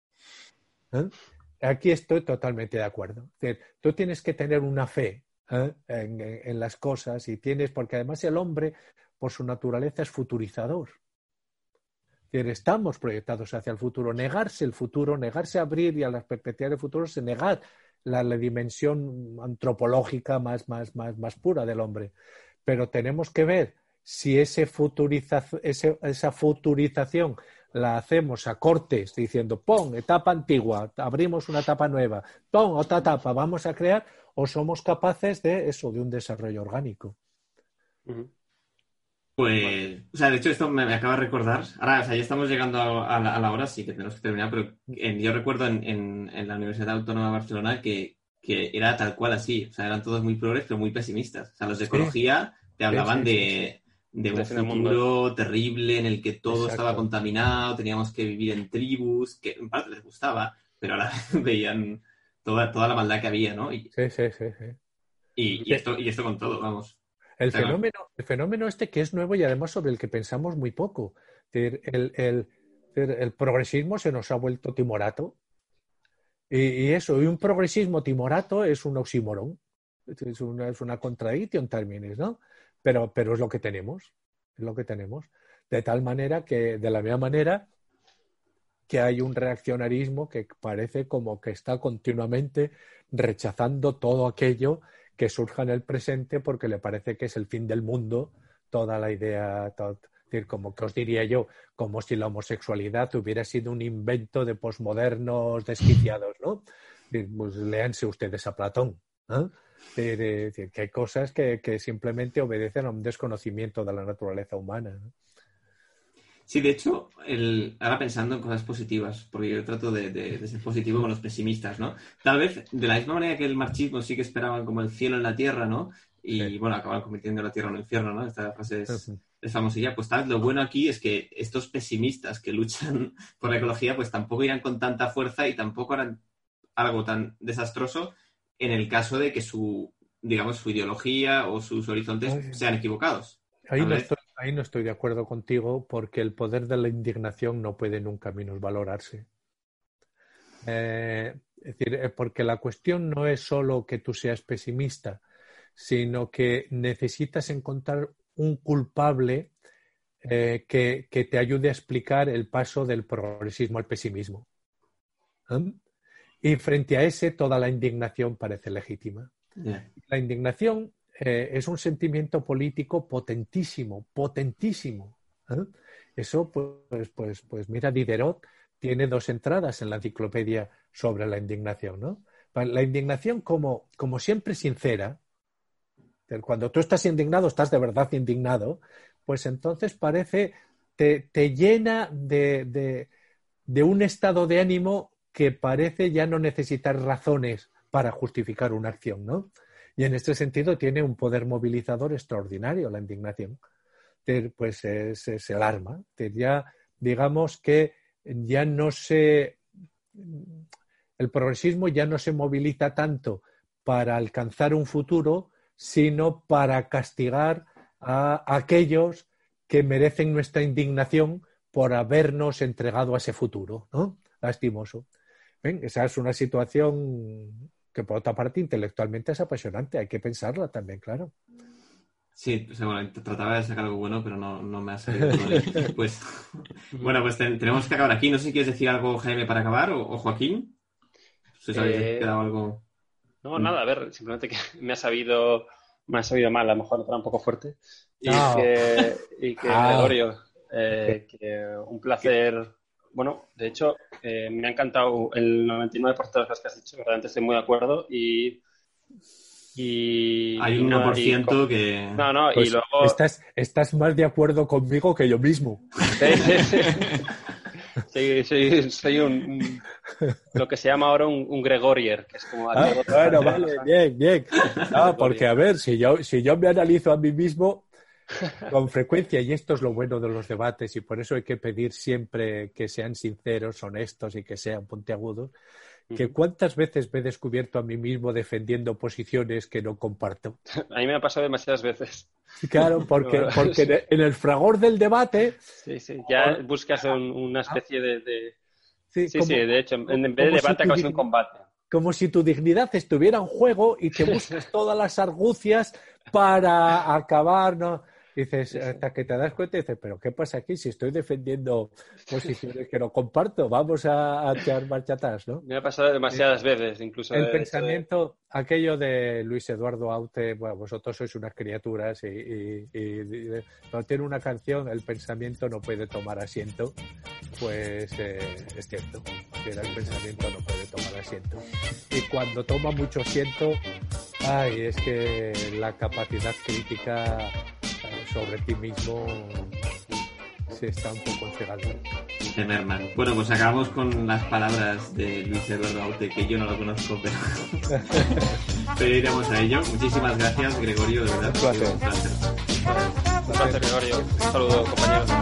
Aquí estoy totalmente de acuerdo. Tú tienes que tener una fe en las cosas porque además el hombre, por su naturaleza, es futurizador. Estamos proyectados hacia el futuro. Negarse el futuro, negarse a abrir y a las perspectivas del futuro es negar la dimensión antropológica más pura del hombre. Pero tenemos que ver si esa futurización la hacemos a cortes, diciendo, pon, etapa antigua, abrimos una etapa nueva, pon, otra etapa, vamos a crear, o somos capaces de un desarrollo orgánico. Pues, o sea, de hecho esto me acaba de recordar, ahora, o sea, ya estamos llegando a la hora, sí que tenemos que terminar, pero yo recuerdo en la Universidad Autónoma de Barcelona que era tal cual así, o sea, eran todos muy progres, pero muy pesimistas. O sea, los de ecología te hablaban de un futuro terrible en el que todo estaba contaminado, teníamos que vivir en tribus, que en parte les gustaba, pero ahora veían toda la maldad que había, ¿no? Y esto con todo, vamos. El fenómeno este que es nuevo y además sobre el que pensamos muy poco. El progresismo se nos ha vuelto timorato y un progresismo timorato es un oxímoron, es una contradicción en términos, ¿no? Pero es lo que tenemos, de tal manera que, de la misma manera que hay un reaccionarismo que parece como que está continuamente rechazando todo aquello que surja en el presente porque le parece que es el fin del mundo, toda la idea, como que os diría yo, como si la homosexualidad hubiera sido un invento de posmodernos desquiciados, ¿no? Pues léanse ustedes a Platón, ¿no? Que hay cosas que simplemente obedecen a un desconocimiento de la naturaleza humana, ¿no? Sí, de hecho, ahora pensando en cosas positivas, porque yo trato de ser positivo con los pesimistas, ¿no? Tal vez, de la misma manera que el marxismo sí que esperaban como el cielo en la tierra, ¿no? Y, bueno, acaban convirtiendo la tierra en un infierno, ¿no? Esta frase es famosilla. Pues tal vez lo bueno aquí es que estos pesimistas que luchan por la ecología, pues tampoco irán con tanta fuerza y tampoco harán algo tan desastroso en el caso de que su ideología o sus horizontes sean equivocados. Ahí no estoy de acuerdo contigo porque el poder de la indignación no puede nunca minusvalorarse. Es decir, porque la cuestión no es solo que tú seas pesimista, sino que necesitas encontrar un culpable que te ayude a explicar el paso del progresismo al pesimismo. Y frente a ese, toda la indignación parece legítima. Yeah. La indignación es un sentimiento político potentísimo. Eso, pues mira, Diderot tiene 2 entradas en la enciclopedia sobre la indignación, ¿no? La indignación como siempre sincera, cuando tú estás indignado, estás de verdad indignado, pues entonces te llena de un estado de ánimo que parece ya no necesitar razones para justificar una acción, ¿no? Y en este sentido tiene un poder movilizador extraordinario la indignación. Pues es el arma. Ya digamos que ya no el progresismo ya no se moviliza tanto para alcanzar un futuro, sino para castigar a aquellos que merecen nuestra indignación por habernos entregado a ese futuro, ¿no? Lastimoso. ¿Ven? Esa es una situación que por otra parte intelectualmente es apasionante, hay que pensarla también, claro. Sí, o sea, bueno, trataba de sacar algo bueno, pero no me ha salido todo bien. Pues, bueno, pues tenemos que acabar aquí. No sé si quieres decir algo, Jaime, para acabar, o Joaquín. ¿Se os habéis quedado algo? No, nada, a ver, simplemente que me ha sabido mal, a lo mejor era un poco fuerte. No. Y que Gregorio, que un placer. Bueno, de hecho, me ha encantado el 99% de las cosas que has dicho, realmente estoy muy de acuerdo y hay un 1% que... No, pues y luego... Estás más de acuerdo conmigo que yo mismo. Sí. Soy lo que se llama ahora un Gregorier, que es como... Bueno, vale, bien. No, porque a ver, si yo me analizo a mí mismo con frecuencia, y esto es lo bueno de los debates, y por eso hay que pedir siempre que sean sinceros, honestos y que sean puntiagudos, que cuántas veces me he descubierto a mí mismo defendiendo posiciones que no comparto. A mí me ha pasado demasiadas veces. Claro, porque en el fragor del debate... Sí, ya buscas una especie de... Sí, como, de hecho, en vez de debate acabas en un combate. Como si tu dignidad estuviera en juego y te buscas todas las argucias para acabar, ¿no? Dices, hasta que te das cuenta y dices, ¿pero qué pasa aquí? Si estoy defendiendo posiciones que no comparto, vamos a echar marcha atrás, ¿no? Me ha pasado demasiadas veces, incluso. El pensamiento, aquello de Luis Eduardo Aute, bueno, vosotros sois unas criaturas y no tiene una canción, el pensamiento no puede tomar asiento, pues es cierto, que el pensamiento no puede tomar asiento. Y cuando toma mucho asiento, es que la capacidad crítica sobre ti mismo se está un poco entregando. De merman. Bueno, pues acabamos con las palabras de Luis Eduardo Aute, que yo no lo conozco, pero iremos a ello. Muchísimas gracias, Gregorio, de verdad. Un placer. Un placer, Gregorio. Un saludo, compañeros.